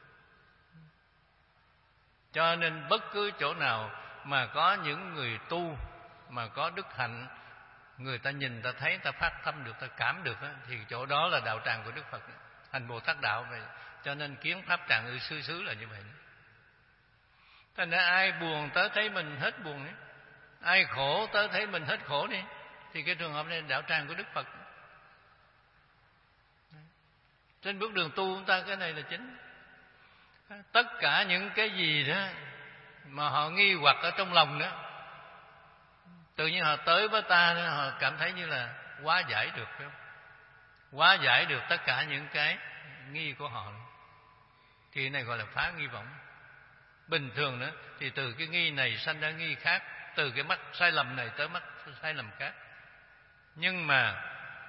Cho nên bất cứ chỗ nào mà có những người tu mà có đức hạnh, người ta nhìn, ta thấy, ta phát tâm được, ta cảm được đó, thì chỗ đó là đạo tràng của Đức Phật, hành Bồ Tát đạo vậy. Cho nên kiến pháp tràng ư xứ xứ là như vậy. Thành ra ai buồn tới thấy mình hết buồn ấy, ai khổ tới thấy mình hết khổ đi, thì cái trường hợp này là đạo tràng của Đức Phật. Trên bước đường tu chúng ta cái này là chính. Tất cả những cái gì đó mà họ nghi hoặc ở trong lòng đó, tự nhiên họ tới với ta đó, họ cảm thấy như là hóa giải được, phải không? Hóa giải được tất cả những cái nghi của họ, thì cái này gọi là phá nghi vọng. Bình thường đó thì từ cái nghi này sanh ra nghi khác, từ cái mắt sai lầm này tới mắt sai lầm khác. Nhưng mà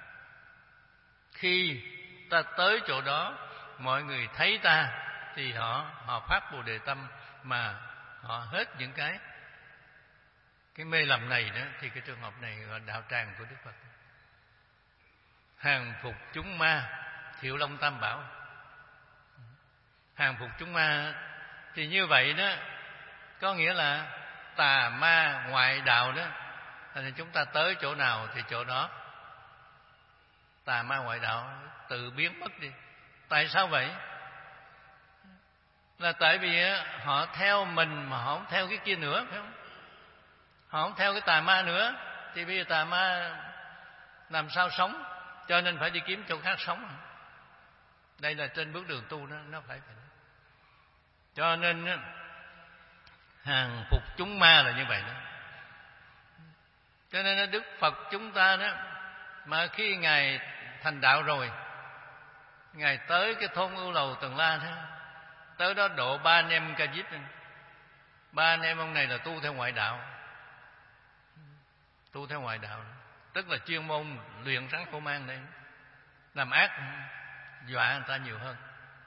khi ta tới chỗ đó, mọi người thấy ta thì họ họ phát Bồ Đề tâm, mà họ hết những cái cái mê lầm này đó, thì cái trường hợp này là đạo tràng của Đức Phật. Hàng phục chúng ma, Thiệu Long Tam Bảo. Hàng phục chúng ma thì như vậy đó, có nghĩa là tà ma ngoại đạo đó, thì chúng ta tới chỗ nào thì chỗ đó tà ma ngoại đạo tự biến mất đi. Tại sao vậy? Là tại vì họ theo mình mà họ không theo cái kia nữa, phải không? Họ không theo cái tà ma nữa, thì bây giờ tà ma làm sao sống? Cho nên phải đi kiếm chỗ khác sống. Đây là trên bước đường tu đó, nó phải phải. Cho nên hàng phục chúng ma là như vậy đó. Cho nên Đức Phật chúng ta đó, mà khi Ngài thành đạo rồi, Ngài tới cái thôn Ưu Lầu Tần La đó, tới đó độ ba anh em Ca Diếp. Ba anh em ông này là tu theo ngoại đạo, tu theo ngoại đạo, tức là chuyên môn luyện rắn khô mang đây, làm ác, dọa người ta nhiều hơn.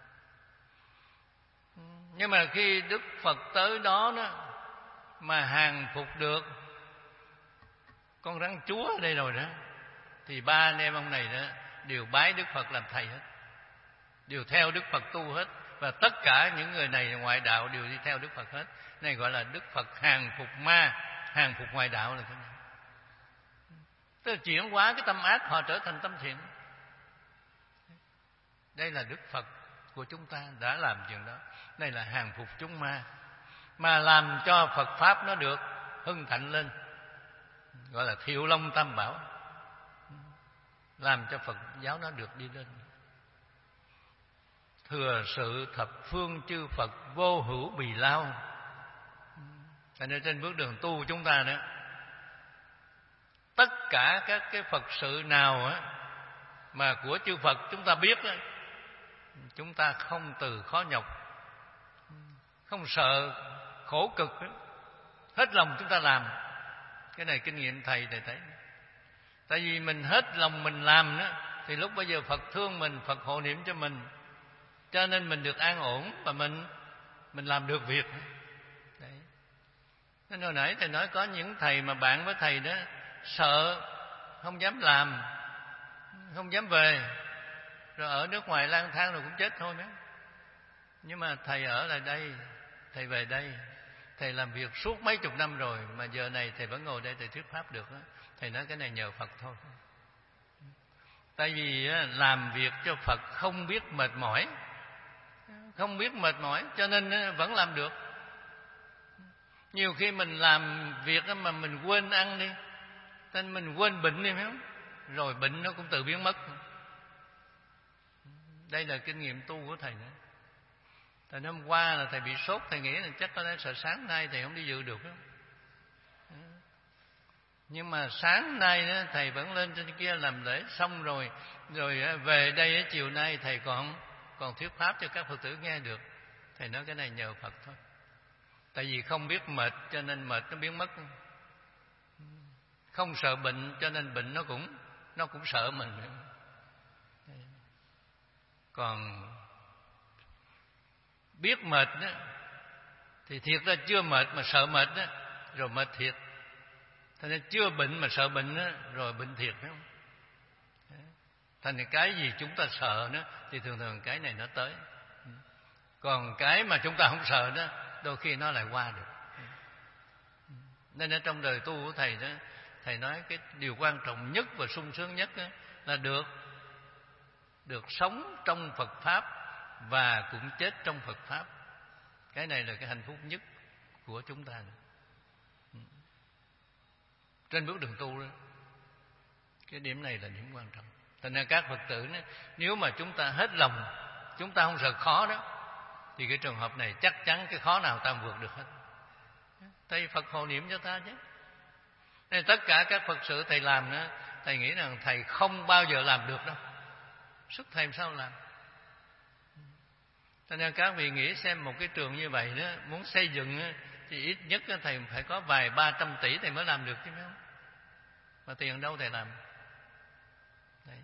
Nhưng mà khi Đức Phật tới đó đó mà hàng phục được con rắn chúa ở đây rồi đó, thì ba anh em ông này đó đều bái Đức Phật làm thầy hết, đều theo Đức Phật tu hết. Và tất cả những người này ngoại đạo đều đi theo Đức Phật hết. Này gọi là Đức Phật hàng phục ma, hàng phục ngoại đạo là thế này. Tức là chuyển hóa cái tâm ác họ trở thành tâm thiện. Đây là Đức Phật của chúng ta đã làm chuyện đó. Đây là hàng phục chúng ma, mà làm cho Phật Pháp nó được hưng thịnh lên, gọi là Thiệu Long Tam Bảo, làm cho Phật giáo nó được đi lên. Thừa sự thập phương chư Phật vô hữu bì lao. Cho nên trên bước đường tu chúng ta đó, tất cả các cái Phật sự nào á mà của chư Phật chúng ta biết đó, chúng ta không từ khó nhọc, không sợ khổ cực đó. Hết lòng chúng ta làm. Cái này kinh nghiệm thầy thầy thấy. Tại vì mình hết lòng mình làm đó, thì lúc bây giờ Phật thương mình, Phật hộ niệm cho mình, cho nên mình được an ổn và mình mình làm được việc. Đấy. Nên hồi nãy thầy nói có những thầy mà bạn với thầy đó sợ, không dám làm, không dám về, rồi ở nước ngoài lang thang rồi cũng chết thôi đó. Nhưng mà thầy ở lại đây, thầy về đây, thầy làm việc suốt mấy chục năm rồi, mà giờ này thầy vẫn ngồi đây thầy thuyết pháp được đó. Thầy nói cái này nhờ Phật thôi. Tại vì làm việc cho Phật không biết mệt mỏi, không biết mệt mỏi, cho nên vẫn làm được. Nhiều khi mình làm việc mà mình quên ăn đi, nên mình quên bệnh đi, phải không? rồi bệnh nó cũng tự biến mất. Đây là kinh nghiệm tu của thầy nữa. Thầy năm qua là thầy bị sốt, thầy nghĩ là chắc có lẽ sợ sáng nay thầy không đi dự được đó. Nhưng mà sáng nay đó, thầy vẫn lên trên kia làm lễ xong rồi, rồi về đây chiều nay thầy còn còn thuyết pháp cho các Phật tử nghe được. Thầy nói cái này nhờ Phật thôi. Tại vì không biết mệt cho nên mệt nó biến mất. Không sợ bệnh cho nên bệnh nó cũng nó cũng sợ mình. Còn biết mệt đó, thì thiệt ra chưa mệt mà sợ mệt đó, rồi mệt thiệt. Thành ra chưa bệnh mà sợ bệnh đó, rồi bệnh thiệt, phải không? Thành ra cái gì chúng ta sợ đó, thì thường thường cái này nó tới. Còn cái mà chúng ta không sợ đó, đôi khi nó lại qua được. Nên ở trong đời tu của thầy đó, thầy nói cái điều quan trọng nhất và sung sướng nhất đó, là được được sống trong Phật Pháp và cũng chết trong Phật Pháp. Cái này là cái hạnh phúc nhất của chúng ta. Trên bước đường tu đó, cái điểm này là điểm quan trọng. Thành ra các Phật tử đó, nếu mà chúng ta hết lòng, chúng ta không sợ khó đó, thì cái trường hợp này chắc chắn cái khó nào ta vượt được hết. Thầy Phật hộ niệm cho ta chứ. Nên tất cả các Phật sự thầy làm đó, thầy nghĩ rằng thầy không bao giờ làm được đâu. Sức thầy làm sao làm? Cho nên các vị nghĩ xem một cái trường như vậy đó, muốn xây dựng thì ít nhất thầy phải có vài ba trăm tỷ thầy mới làm được chứ phải không? Mà tiền đâu thầy làm? Đấy.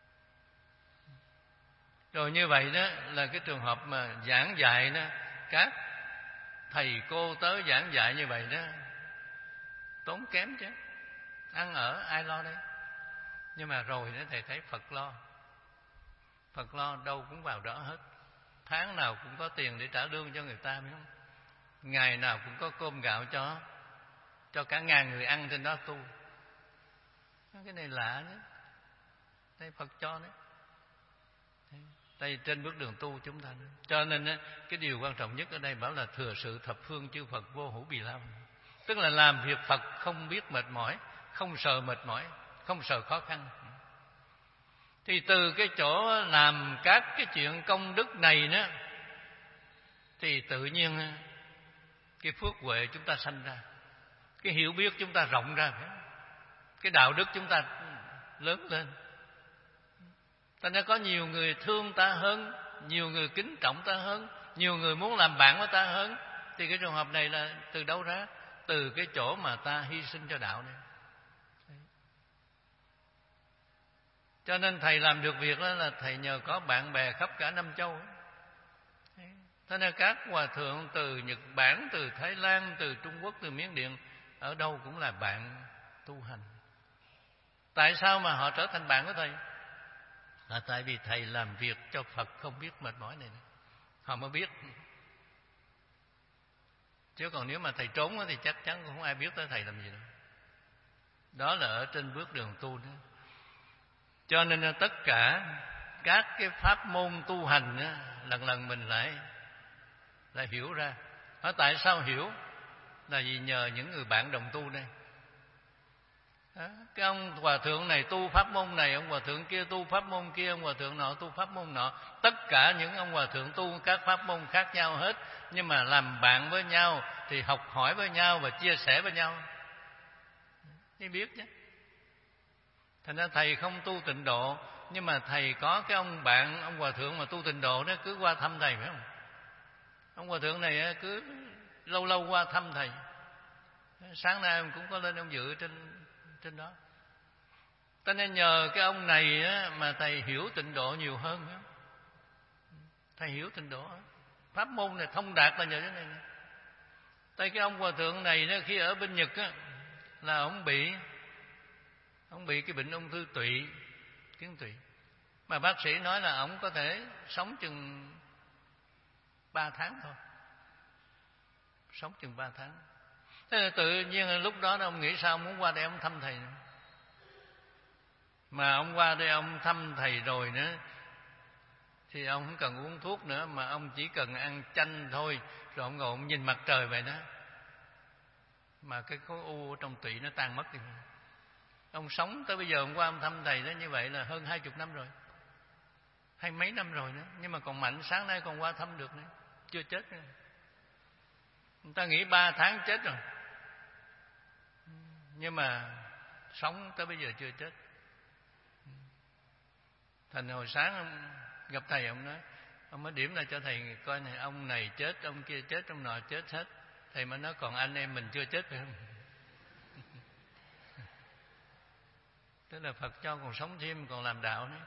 Rồi như vậy đó là cái trường hợp mà giảng dạy đó, các thầy cô tới giảng dạy như vậy đó, tốn kém chứ. Ăn ở ai lo đây? Nhưng mà rồi đó thầy thấy Phật lo. Phật lo đâu cũng vào đó hết. Tháng nào cũng có tiền để trả lương cho người ta, phải không? Ngày nào cũng có cơm gạo cho cho cả ngàn người ăn trên đó tu. Cái này lạ đấy. Đây Phật cho đấy. Đây trên bước đường tu chúng ta nữa. Cho nên cái điều quan trọng nhất ở đây bảo là thừa sự thập phương chư Phật vô hữu bì lao. Tức là làm việc Phật không biết mệt mỏi, không sợ mệt mỏi, không sợ khó khăn. Thì từ cái chỗ làm các cái chuyện công đức này đó, thì tự nhiên cái phước huệ chúng ta sanh ra, cái hiểu biết chúng ta rộng ra, cái đạo đức chúng ta lớn lên. Thành ra có nhiều người thương ta hơn, nhiều người kính trọng ta hơn, nhiều người muốn làm bạn với ta hơn. Thì cái trường hợp này là từ đâu ra? Từ cái chỗ mà ta hy sinh cho đạo này. Cho nên thầy làm được việc đó là thầy nhờ có bạn bè khắp cả năm châu. Thế nên các hòa thượng từ Nhật Bản, từ Thái Lan, từ Trung Quốc, từ Miến Điện, ở đâu cũng là bạn tu hành. Tại sao mà họ trở thành bạn của thầy? Là tại vì thầy làm việc cho Phật không biết mệt mỏi này. Họ mới biết. Chứ còn nếu mà thầy trốn thì chắc chắn không ai biết tới thầy làm gì đâu. Đó là ở trên bước đường tu đó. Cho nên tất cả các cái pháp môn tu hành đó, lần lần mình lại lại hiểu ra. Ở tại sao hiểu? Là vì nhờ những người bạn đồng tu đây. Đó, cái ông hòa thượng này tu pháp môn này, ông hòa thượng kia tu pháp môn kia, ông hòa thượng nọ tu pháp môn nọ. Tất cả những ông hòa thượng tu các pháp môn khác nhau hết, nhưng mà làm bạn với nhau thì học hỏi với nhau và chia sẻ với nhau. Thì biết chứ. Thành ra thầy không tu tịnh độ, nhưng mà thầy có cái ông bạn, ông hòa thượng mà tu tịnh độ đó cứ qua thăm thầy, phải không? Ông hòa thượng này cứ lâu lâu qua thăm thầy. Sáng nay ông cũng có lên ông dự trên trên đó. Cho nên nhờ cái ông này á, mà thầy hiểu tịnh độ nhiều hơn. Thầy hiểu tịnh độ. Pháp môn này thông đạt là nhờ cái này. Tại cái ông hòa thượng này đó, khi ở bên Nhật á, là ông bị ông bị cái bệnh ung thư tụy, kiến tụy. Mà bác sĩ nói là ông có thể sống chừng ba tháng thôi. Sống chừng ba tháng. Thế là tự nhiên lúc đó ông nghĩ sao ông muốn qua đây ông thăm thầy nữa. Mà ông qua đây ông thăm thầy rồi nữa thì ông không cần uống thuốc nữa, mà ông chỉ cần ăn chanh thôi, rồi ông ngồi ông nhìn mặt trời vậy đó, mà cái khối u trong tụy nó tan mất đi. Ông sống tới bây giờ, hôm qua ông thăm thầy đó, như vậy là hơn hai chục năm rồi, hay mấy năm rồi nữa, nhưng mà còn mạnh. Sáng nay còn qua thăm được nữa, chưa chết nữa. Người ta nghĩ ba tháng chết rồi, nhưng mà sống tới bây giờ chưa chết. Thành hồi sáng ông gặp thầy, ông nói, ông mới điểm lại cho thầy coi này, ông này chết, ông kia chết, ông nọ chết hết. Thầy mới nói còn anh em mình chưa chết phải không? Tức là Phật cho còn sống thêm, còn làm đạo nữa.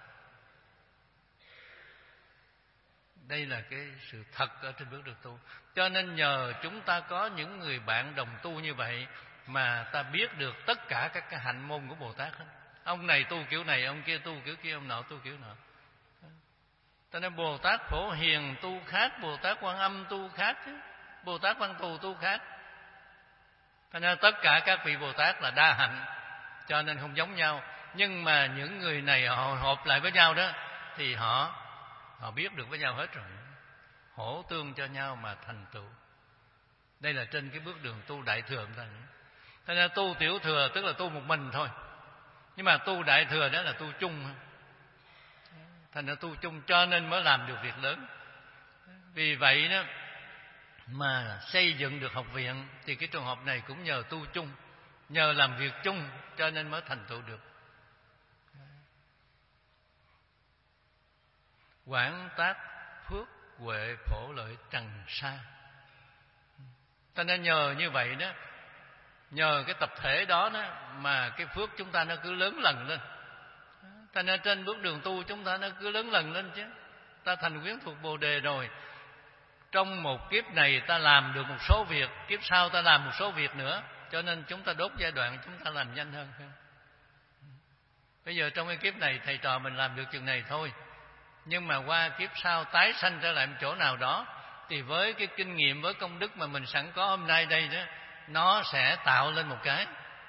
Đây là cái sự thật ở trên bước đường tu. Cho nên nhờ chúng ta có những người bạn đồng tu như vậy mà ta biết được tất cả các cái hạnh môn của Bồ Tát hết. Ông này tu kiểu này, ông kia tu kiểu kia, ông nọ tu kiểu nọ. Cho nên Bồ Tát Phổ Hiền tu khác, Bồ Tát Quan Âm tu khác chứ, Bồ Tát Văn Thù tu khác. Cho nên tất cả các vị Bồ Tát là đa hạnh, cho nên không giống nhau. Nhưng mà những người này họ họp lại với nhau đó, thì họ họ biết được với nhau hết rồi, hỗ tương cho nhau mà thành tựu. Đây là trên cái bước đường tu Đại Thừa chúng ta. Cho nên tu Tiểu Thừa tức là tu một mình thôi, nhưng mà tu Đại Thừa đó là tu chung. Thành ra tu chung cho nên mới làm được việc lớn. Vì vậy đó mà xây dựng được học viện, thì cái trường hợp này cũng nhờ tu chung, nhờ làm việc chung cho nên mới thành tựu được. Quảng tác phước huệ phổ lợi trần sa. Cho nên nhờ như vậy đó, nhờ cái tập thể đó đó mà cái phước chúng ta nó cứ lớn lần lên. Cho nên trên bước đường tu chúng ta nó cứ lớn lần lên chứ. Ta thành quyến thuộc Bồ Đề rồi, trong một kiếp này ta làm được một số việc, kiếp sau ta làm một số việc nữa, cho nên chúng ta đốt giai đoạn, chúng ta làm nhanh hơn. Bây giờ trong cái kiếp này thầy trò mình làm được chừng này thôi, nhưng mà qua kiếp sau tái sanh trở lại một chỗ nào đó, thì với cái kinh nghiệm, với công đức mà mình sẵn có hôm nay đây đó, nó sẽ tạo lên một cái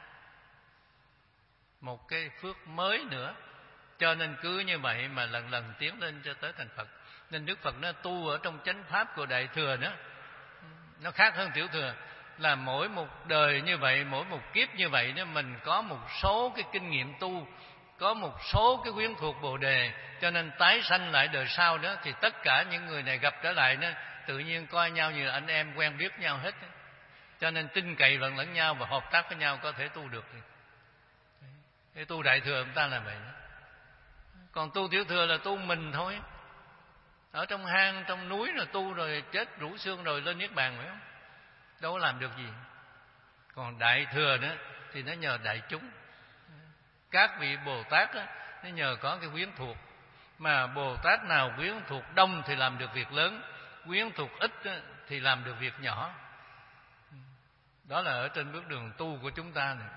một cái phước mới nữa. Cho nên cứ như vậy mà lần lần tiến lên cho tới thành Phật. Nên Đức Phật nó tu ở trong chánh pháp của Đại Thừa đó, nó khác hơn Tiểu Thừa, là mỗi một đời như vậy, mỗi một kiếp như vậy đó, mình có một số cái kinh nghiệm tu, có một số cái quyến thuộc Bồ Đề, cho nên tái sanh lại đời sau đó, thì tất cả những người này gặp trở lại đó, tự nhiên coi nhau như là anh em quen biết nhau hết. Cho nên tin cậy lẫn lẫn nhau và hợp tác với nhau có thể tu được. Cái tu Đại Thừa chúng ta là vậy đó. Còn tu Tiểu Thừa là tu mình thôi, ở trong hang, trong núi rồi tu rồi chết rũ xương rồi lên niết bàn, phải không? Đâu có làm được gì. Còn Đại Thừa đó thì nó nhờ đại chúng. Các vị Bồ Tát đó, nó nhờ có cái quyến thuộc. Mà Bồ Tát nào quyến thuộc đông thì làm được việc lớn, quyến thuộc ít đó, thì làm được việc nhỏ. Đó là ở trên bước đường tu của chúng ta này.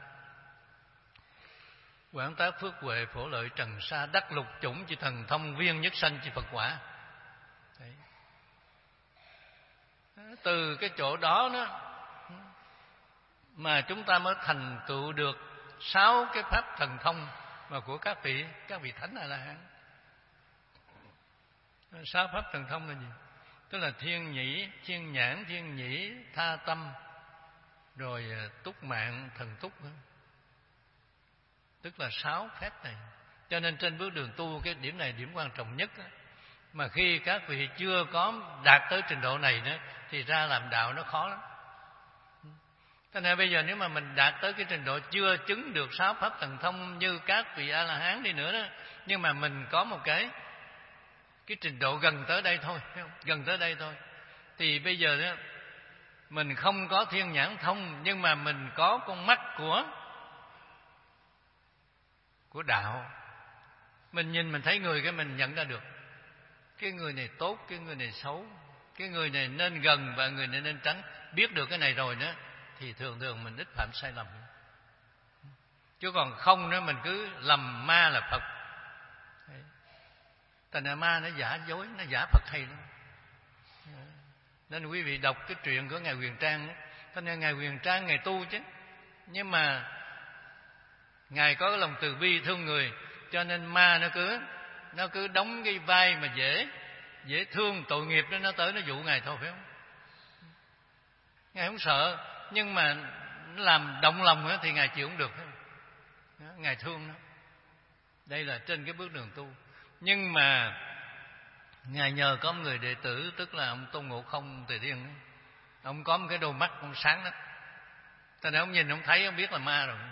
Quảng tác phước huệ phổ lợi trần sa, đắc lục chủng chi thần thông, viên nhất sanh chi Phật quả. Đấy. Từ cái chỗ đó đó mà chúng ta mới thành tựu được sáu cái pháp thần thông mà của các vị các vị thánh A-la-hán. Sáu pháp thần thông là gì? Tức là thiên nhĩ, thiên nhãn, thiên nhĩ, tha tâm, rồi túc mạng, thần túc nữa. Tức là sáu phép này. Cho nên trên bước đường tu cái điểm này điểm quan trọng nhất đó. Mà khi các vị chưa có đạt tới trình độ này nữa, thì ra làm đạo nó khó lắm. Cho nên bây giờ nếu mà mình đạt tới cái trình độ chưa chứng được sáu pháp thần thông như các vị A-la-hán đi nữa đó, nhưng mà mình có một cái cái trình độ gần tới đây thôi, phải không? Gần tới đây thôi. Thì bây giờ đó mình không có thiên nhãn thông, nhưng mà mình có con mắt của của đạo. Mình nhìn mình thấy người cái mình nhận ra được cái người này tốt, cái người này xấu, cái người này nên gần và người này nên tránh. Biết được cái này rồi đó thì thường thường mình ít phạm sai lầm. Chứ còn không nữa mình cứ lầm ma là Phật. Thành ra ma nó giả dối, nó giả Phật hay lắm. Nên quý vị đọc cái chuyện của Ngài Huyền Trang. Thành ra Ngài Huyền Trang Ngài tu chứ, nhưng mà Ngài có cái lòng từ bi thương người, cho nên ma nó cứ nó cứ đóng cái vai mà dễ dễ thương tội nghiệp đó, nó tới nó dụ Ngài thôi, phải không? Ngài không sợ, nhưng mà nó làm động lòng nữa thì Ngài chịu không được. Ngài thương nó. Đây là trên cái bước đường tu. Nhưng mà Ngài nhờ có một người đệ tử, tức là ông Tôn Ngộ Không Tề Thiên ấy. Ông có một cái đôi mắt ông sáng lắm, cho nên ông nhìn ông thấy ông biết là ma rồi.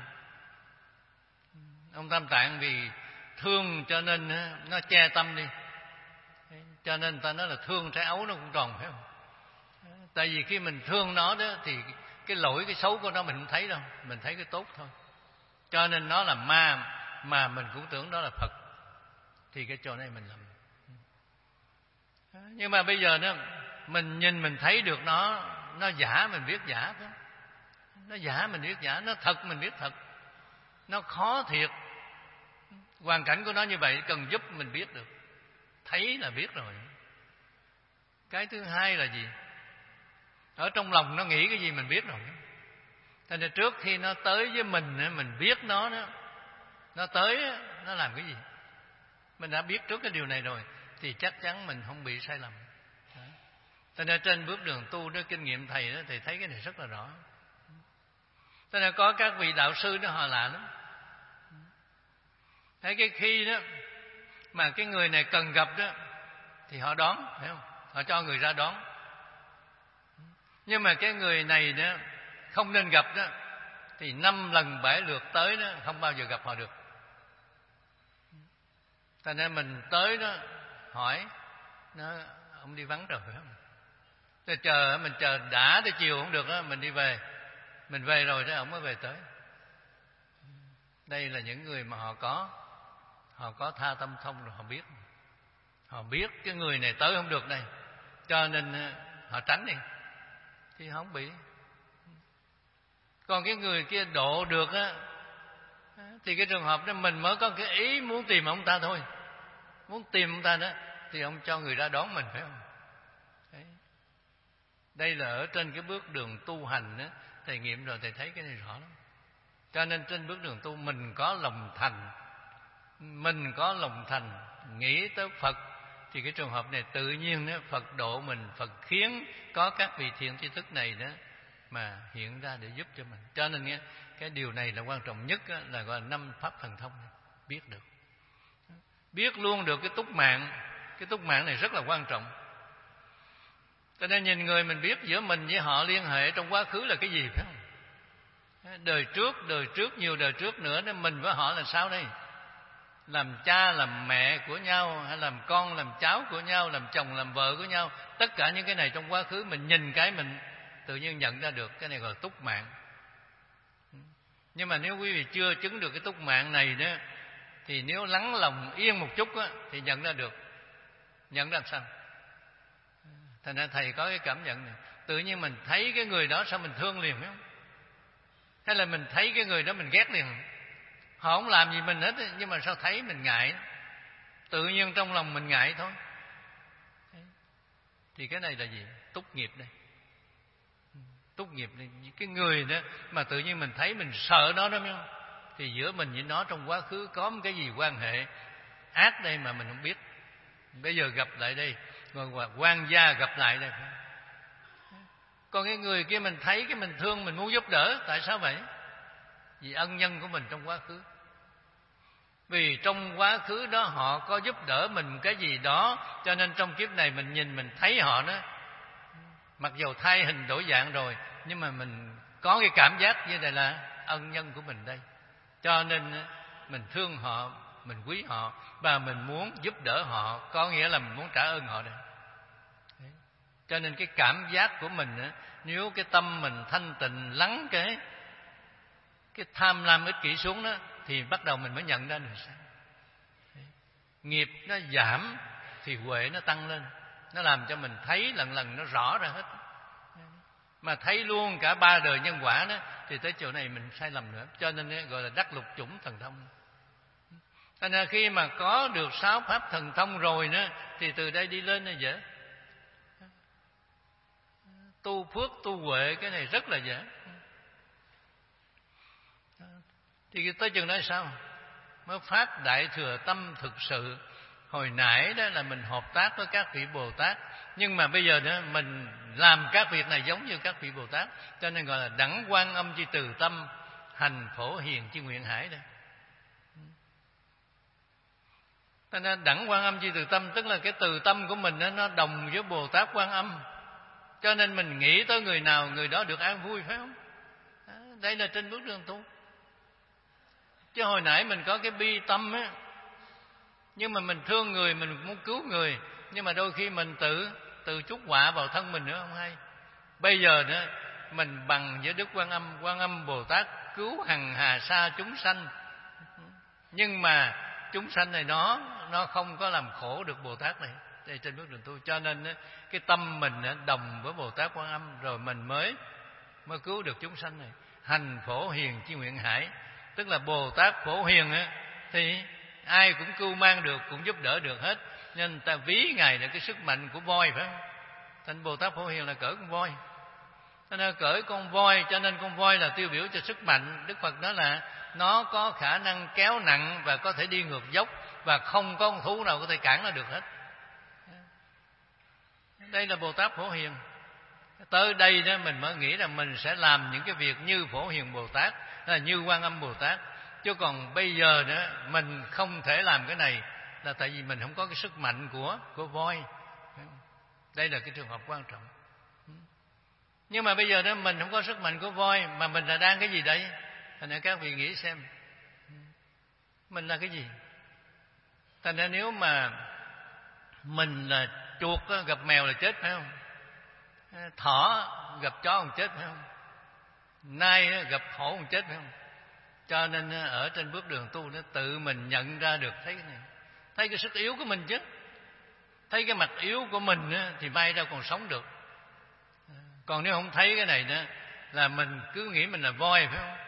Ông Tam Tạng vì thương cho nên nó che tâm đi, cho nên ta nói là thương trái ấu nó cũng tròn, phải không? Tại vì khi mình thương nó đó thì cái lỗi, cái xấu của nó mình không thấy đâu, mình thấy cái tốt thôi. Cho nên nó là ma mà mình cũng tưởng đó là Phật, thì cái chỗ này mình làm. Nhưng mà bây giờ đó mình nhìn mình thấy được nó, nó giả mình biết giả, phải không? Nó giả mình biết giả, nó thật mình biết thật. Nó khó thiệt. Hoàn cảnh của nó như vậy cần giúp mình biết được. Thấy là biết rồi. Cái thứ hai là gì? Ở trong lòng nó nghĩ cái gì mình biết rồi. Cho nên trước khi nó tới với mình, mình biết nó đó, nó tới nó làm cái gì, mình đã biết trước cái điều này rồi, thì chắc chắn mình không bị sai lầm. Cho nên trên bước đường tu đó, kinh nghiệm thầy đó, thầy thấy cái này rất là rõ. Cho nên có các vị đạo sư đó họ lạ lắm. Thấy cái khi đó mà cái người này cần gặp đó thì họ đón, phải không? Họ cho người ra đón. Nhưng mà cái người này đó không nên gặp đó thì năm lần bảy lượt tới đó không bao giờ gặp họ được. Cho nên mình tới đó hỏi nó, ông đi vắng rồi phải không? Rồi chờ mình chờ đã tới chiều không được đó, mình đi về. Mình về rồi đó ông mới về tới. Đây là những người mà họ có họ có tha tâm thông rồi, họ biết. Họ biết cái người này tới không được đây, cho nên họ tránh đi thì không bị. Còn cái người kia độ được á thì cái trường hợp đó mình mới có cái ý muốn tìm ông ta thôi, muốn tìm ông ta đó thì ông cho người ra đón mình, phải không? Đấy. Đây là ở trên cái bước đường tu hành đó, thầy nghiệm rồi thầy thấy cái này rõ lắm. Cho nên trên bước đường tu mình có lòng thành, mình có lòng thành nghĩ tới Phật thì cái trường hợp này tự nhiên đó, Phật độ mình, Phật khiến có các vị thiện tri thức này đó mà hiện ra để giúp cho mình. Cho nên nghe, cái điều này là quan trọng nhất đó, là gọi là năm pháp thần thông. Biết được, biết luôn được cái túc mạng. Cái túc mạng này rất là quan trọng. Cho nên nhìn người mình biết giữa mình với họ liên hệ trong quá khứ là cái gì, phải không? Đời trước, đời trước, nhiều đời trước nữa đó, mình với họ là sao đây? Làm cha, làm mẹ của nhau, hay làm con, làm cháu của nhau, làm chồng, làm vợ của nhau. Tất cả những cái này trong quá khứ mình nhìn cái mình tự nhiên nhận ra được. Cái này gọi là túc mạng. Nhưng mà nếu quý vị chưa chứng được cái túc mạng này đó, thì nếu lắng lòng yên một chút đó, thì nhận ra được. Nhận ra làm sao? Thành ra thầy có cái cảm nhận này. Tự nhiên mình thấy cái người đó sao mình thương liền, phải không? Hay là mình thấy cái người đó mình ghét liền. Họ không làm gì mình hết, nhưng mà sao thấy mình ngại. Tự nhiên trong lòng mình ngại thôi. Thì cái này là gì? Túc nghiệp đây. Túc nghiệp đây. Cái người đó mà tự nhiên mình thấy mình sợ nó đó, phải không? Thì giữa mình với nó trong quá khứ có một cái gì quan hệ ác đây mà mình không biết. Bây giờ gặp lại đây, quan gia gặp lại đây. Còn cái người kia mình thấy cái mình thương, mình muốn giúp đỡ. Tại sao vậy? Vì ân nhân của mình trong quá khứ. Vì trong quá khứ đó họ có giúp đỡ mình cái gì đó, cho nên trong kiếp này mình nhìn mình thấy họ đó, mặc dù thay hình đổi dạng rồi, nhưng mà mình có cái cảm giác như đây là ân nhân của mình đây. Cho nên mình thương họ, mình quý họ, và mình muốn giúp đỡ họ, có nghĩa là mình muốn trả ơn họ đây. Cho nên cái cảm giác của mình, nếu cái tâm mình thanh tịnh, lắng cái cái tham lam ích kỷ xuống đó, thì bắt đầu mình mới nhận ra được sao. Nghiệp nó giảm thì huệ nó tăng lên. Nó làm cho mình thấy lần lần nó rõ ra hết. Mà thấy luôn cả ba đời nhân quả đó, thì tới chỗ này mình sai lầm nữa. Cho nên gọi là đắc lục chủng thần thông. Cho nên khi mà có được sáu pháp thần thông rồi nữa, thì từ đây đi lên là dễ. Tu phước, tu huệ, cái này rất là dễ. Thì tới chừng đó sao? Mới phát đại thừa tâm thực sự. Hồi nãy đó là mình hợp tác với các vị Bồ Tát, nhưng mà bây giờ đó mình làm các việc này giống như các vị Bồ Tát, cho nên gọi là đẳng Quan Âm chi từ tâm, hành Phổ Hiền chi nguyện hải đây. Cho nên đẳng Quan Âm Chi Từ Tâm tức là cái từ tâm của mình đó, nó đồng với Bồ Tát Quan Âm. Cho nên mình nghĩ tới người nào người đó được an vui, phải không? Đây là trên bước đường tu. Chứ hồi nãy mình có cái bi tâm á, nhưng mà mình thương người, mình muốn cứu người, nhưng mà đôi khi mình tự tự chuốc họa vào thân mình nữa không hay. Bây giờ nữa mình bằng với Đức Quan Âm, Quan Âm Bồ Tát cứu hằng hà sa chúng sanh, nhưng mà chúng sanh này nó nó không có làm khổ được Bồ Tát này. Đây trên bước đường tu. Cho nên cái tâm mình đồng với Bồ Tát Quan Âm rồi mình mới mới cứu được chúng sanh này. Hành Phổ Hiền Chi Nguyện Hải, tức là Bồ Tát Phổ Hiền á, thì ai cũng cưu mang được, cũng giúp đỡ được hết. Nên ta ví ngài là cái sức mạnh của voi, phải không? Thành Bồ Tát Phổ Hiền là cỡ con voi, cho nên cỡ con voi, cho nên con voi là tiêu biểu cho sức mạnh. Đức Phật nói là nó có khả năng kéo nặng và có thể đi ngược dốc, và không có con thú nào có thể cản nó được hết. Đây là Bồ Tát Phổ Hiền. Tới đây đó mình mới nghĩ là mình sẽ làm những cái việc như Phổ Hiền Bồ Tát, là như Quan Âm Bồ Tát. Chứ còn bây giờ nữa mình không thể làm cái này là tại vì mình không có cái sức mạnh của của voi. Đây là cái trường hợp quan trọng. Nhưng mà bây giờ đó mình không có sức mạnh của voi, mà mình là đang cái gì đây? Thành ra các vị nghĩ xem, mình là cái gì? Thành ra nếu mà mình là chuột gặp mèo là chết, phải không? Thỏ gặp chó không chết, phải không? Nai gặp hổ không chết, phải không? Cho nên ở trên bước đường tu nó tự mình nhận ra được, thấy cái này, thấy cái sức yếu của mình chứ, thấy cái mặt yếu của mình thì may ra còn sống được. Còn nếu không thấy cái này nữa là mình cứ nghĩ mình là voi, phải không?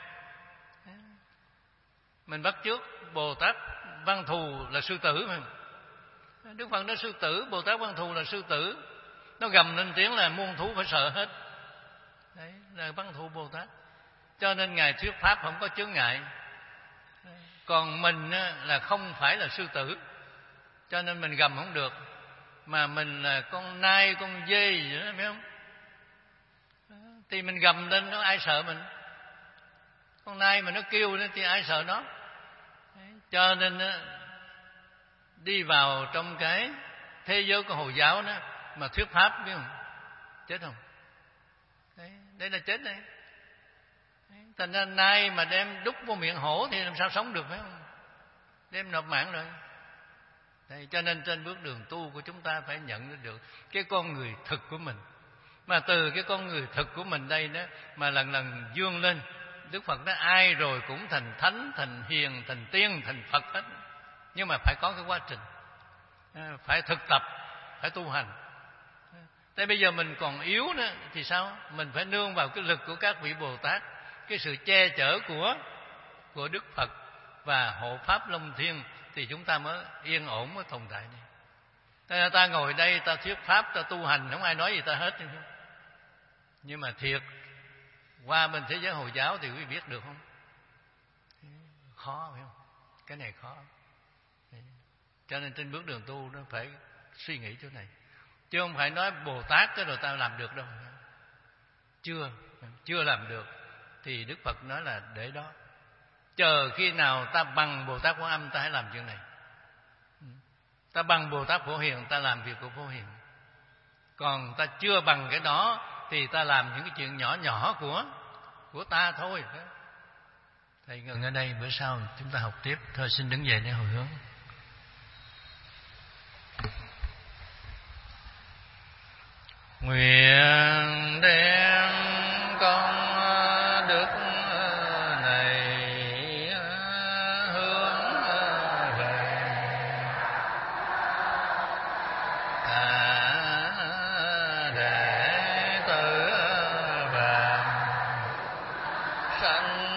Mình bắt chước Bồ Tát Văn Thù là sư tử, phải không? Đức Phật nói sư tử, Bồ Tát Văn Thù là sư tử, nó gầm lên tiếng là muôn thú phải sợ hết. Đấy là Văn Thù Bồ Tát. Cho nên ngài thuyết pháp không có chướng ngại. Còn mình là không phải là sư tử, cho nên mình gầm không được, mà mình là con nai, con dê gì đó, phải không? Thì mình gầm lên nó ai sợ mình? Con nai mà nó kêu thì ai sợ nó? Cho nên đi vào trong cái thế giới của Hồi giáo đó mà thuyết pháp, biết không? Chết không? Đấy, đây là chết đây. Thành ra nai mà đem đút vô miệng hổ thì làm sao sống được, phải không? Đem nộp mạng rồi. Đây, cho nên trên bước đường tu của chúng ta phải nhận được cái con người thực của mình. Mà từ cái con người thực của mình đây đó mà lần lần vươn lên. Đức Phật nói ai rồi cũng thành thánh, thành hiền, thành tiên, thành Phật hết. Nhưng mà phải có cái quá trình, phải thực tập, phải tu hành. Thế bây giờ mình còn yếu nữa thì sao? Mình phải nương vào cái lực của các vị Bồ Tát, cái sự che chở của của Đức Phật và hộ pháp Long Thiên, thì chúng ta mới yên ổn mới tồn tại này. Ta, ta ngồi đây ta thuyết pháp, ta tu hành, không ai nói gì ta hết. Nhưng mà thiệt qua bên thế giới Hồi giáo thì quý vị biết được không? Khó, phải không? Cái này khó. Cho nên trên bước đường tu nó phải suy nghĩ chỗ này, chứ không phải nói Bồ Tát cái rồi ta làm được đâu. Chưa, chưa làm được thì Đức Phật nói là để đó, chờ khi nào ta bằng Bồ Tát Quan Âm ta hãy làm chuyện này. Ta bằng Bồ Tát Phổ Hiền ta làm việc của Phổ Hiền. Còn ta chưa bằng cái đó thì ta làm những cái chuyện nhỏ nhỏ của của ta thôi. Thầy ngừng ở đây, bữa sau chúng ta học tiếp. Thôi xin đứng dậy để hồi hướng. Nguyện đem công đức này hướng về cả đệ tử và sanh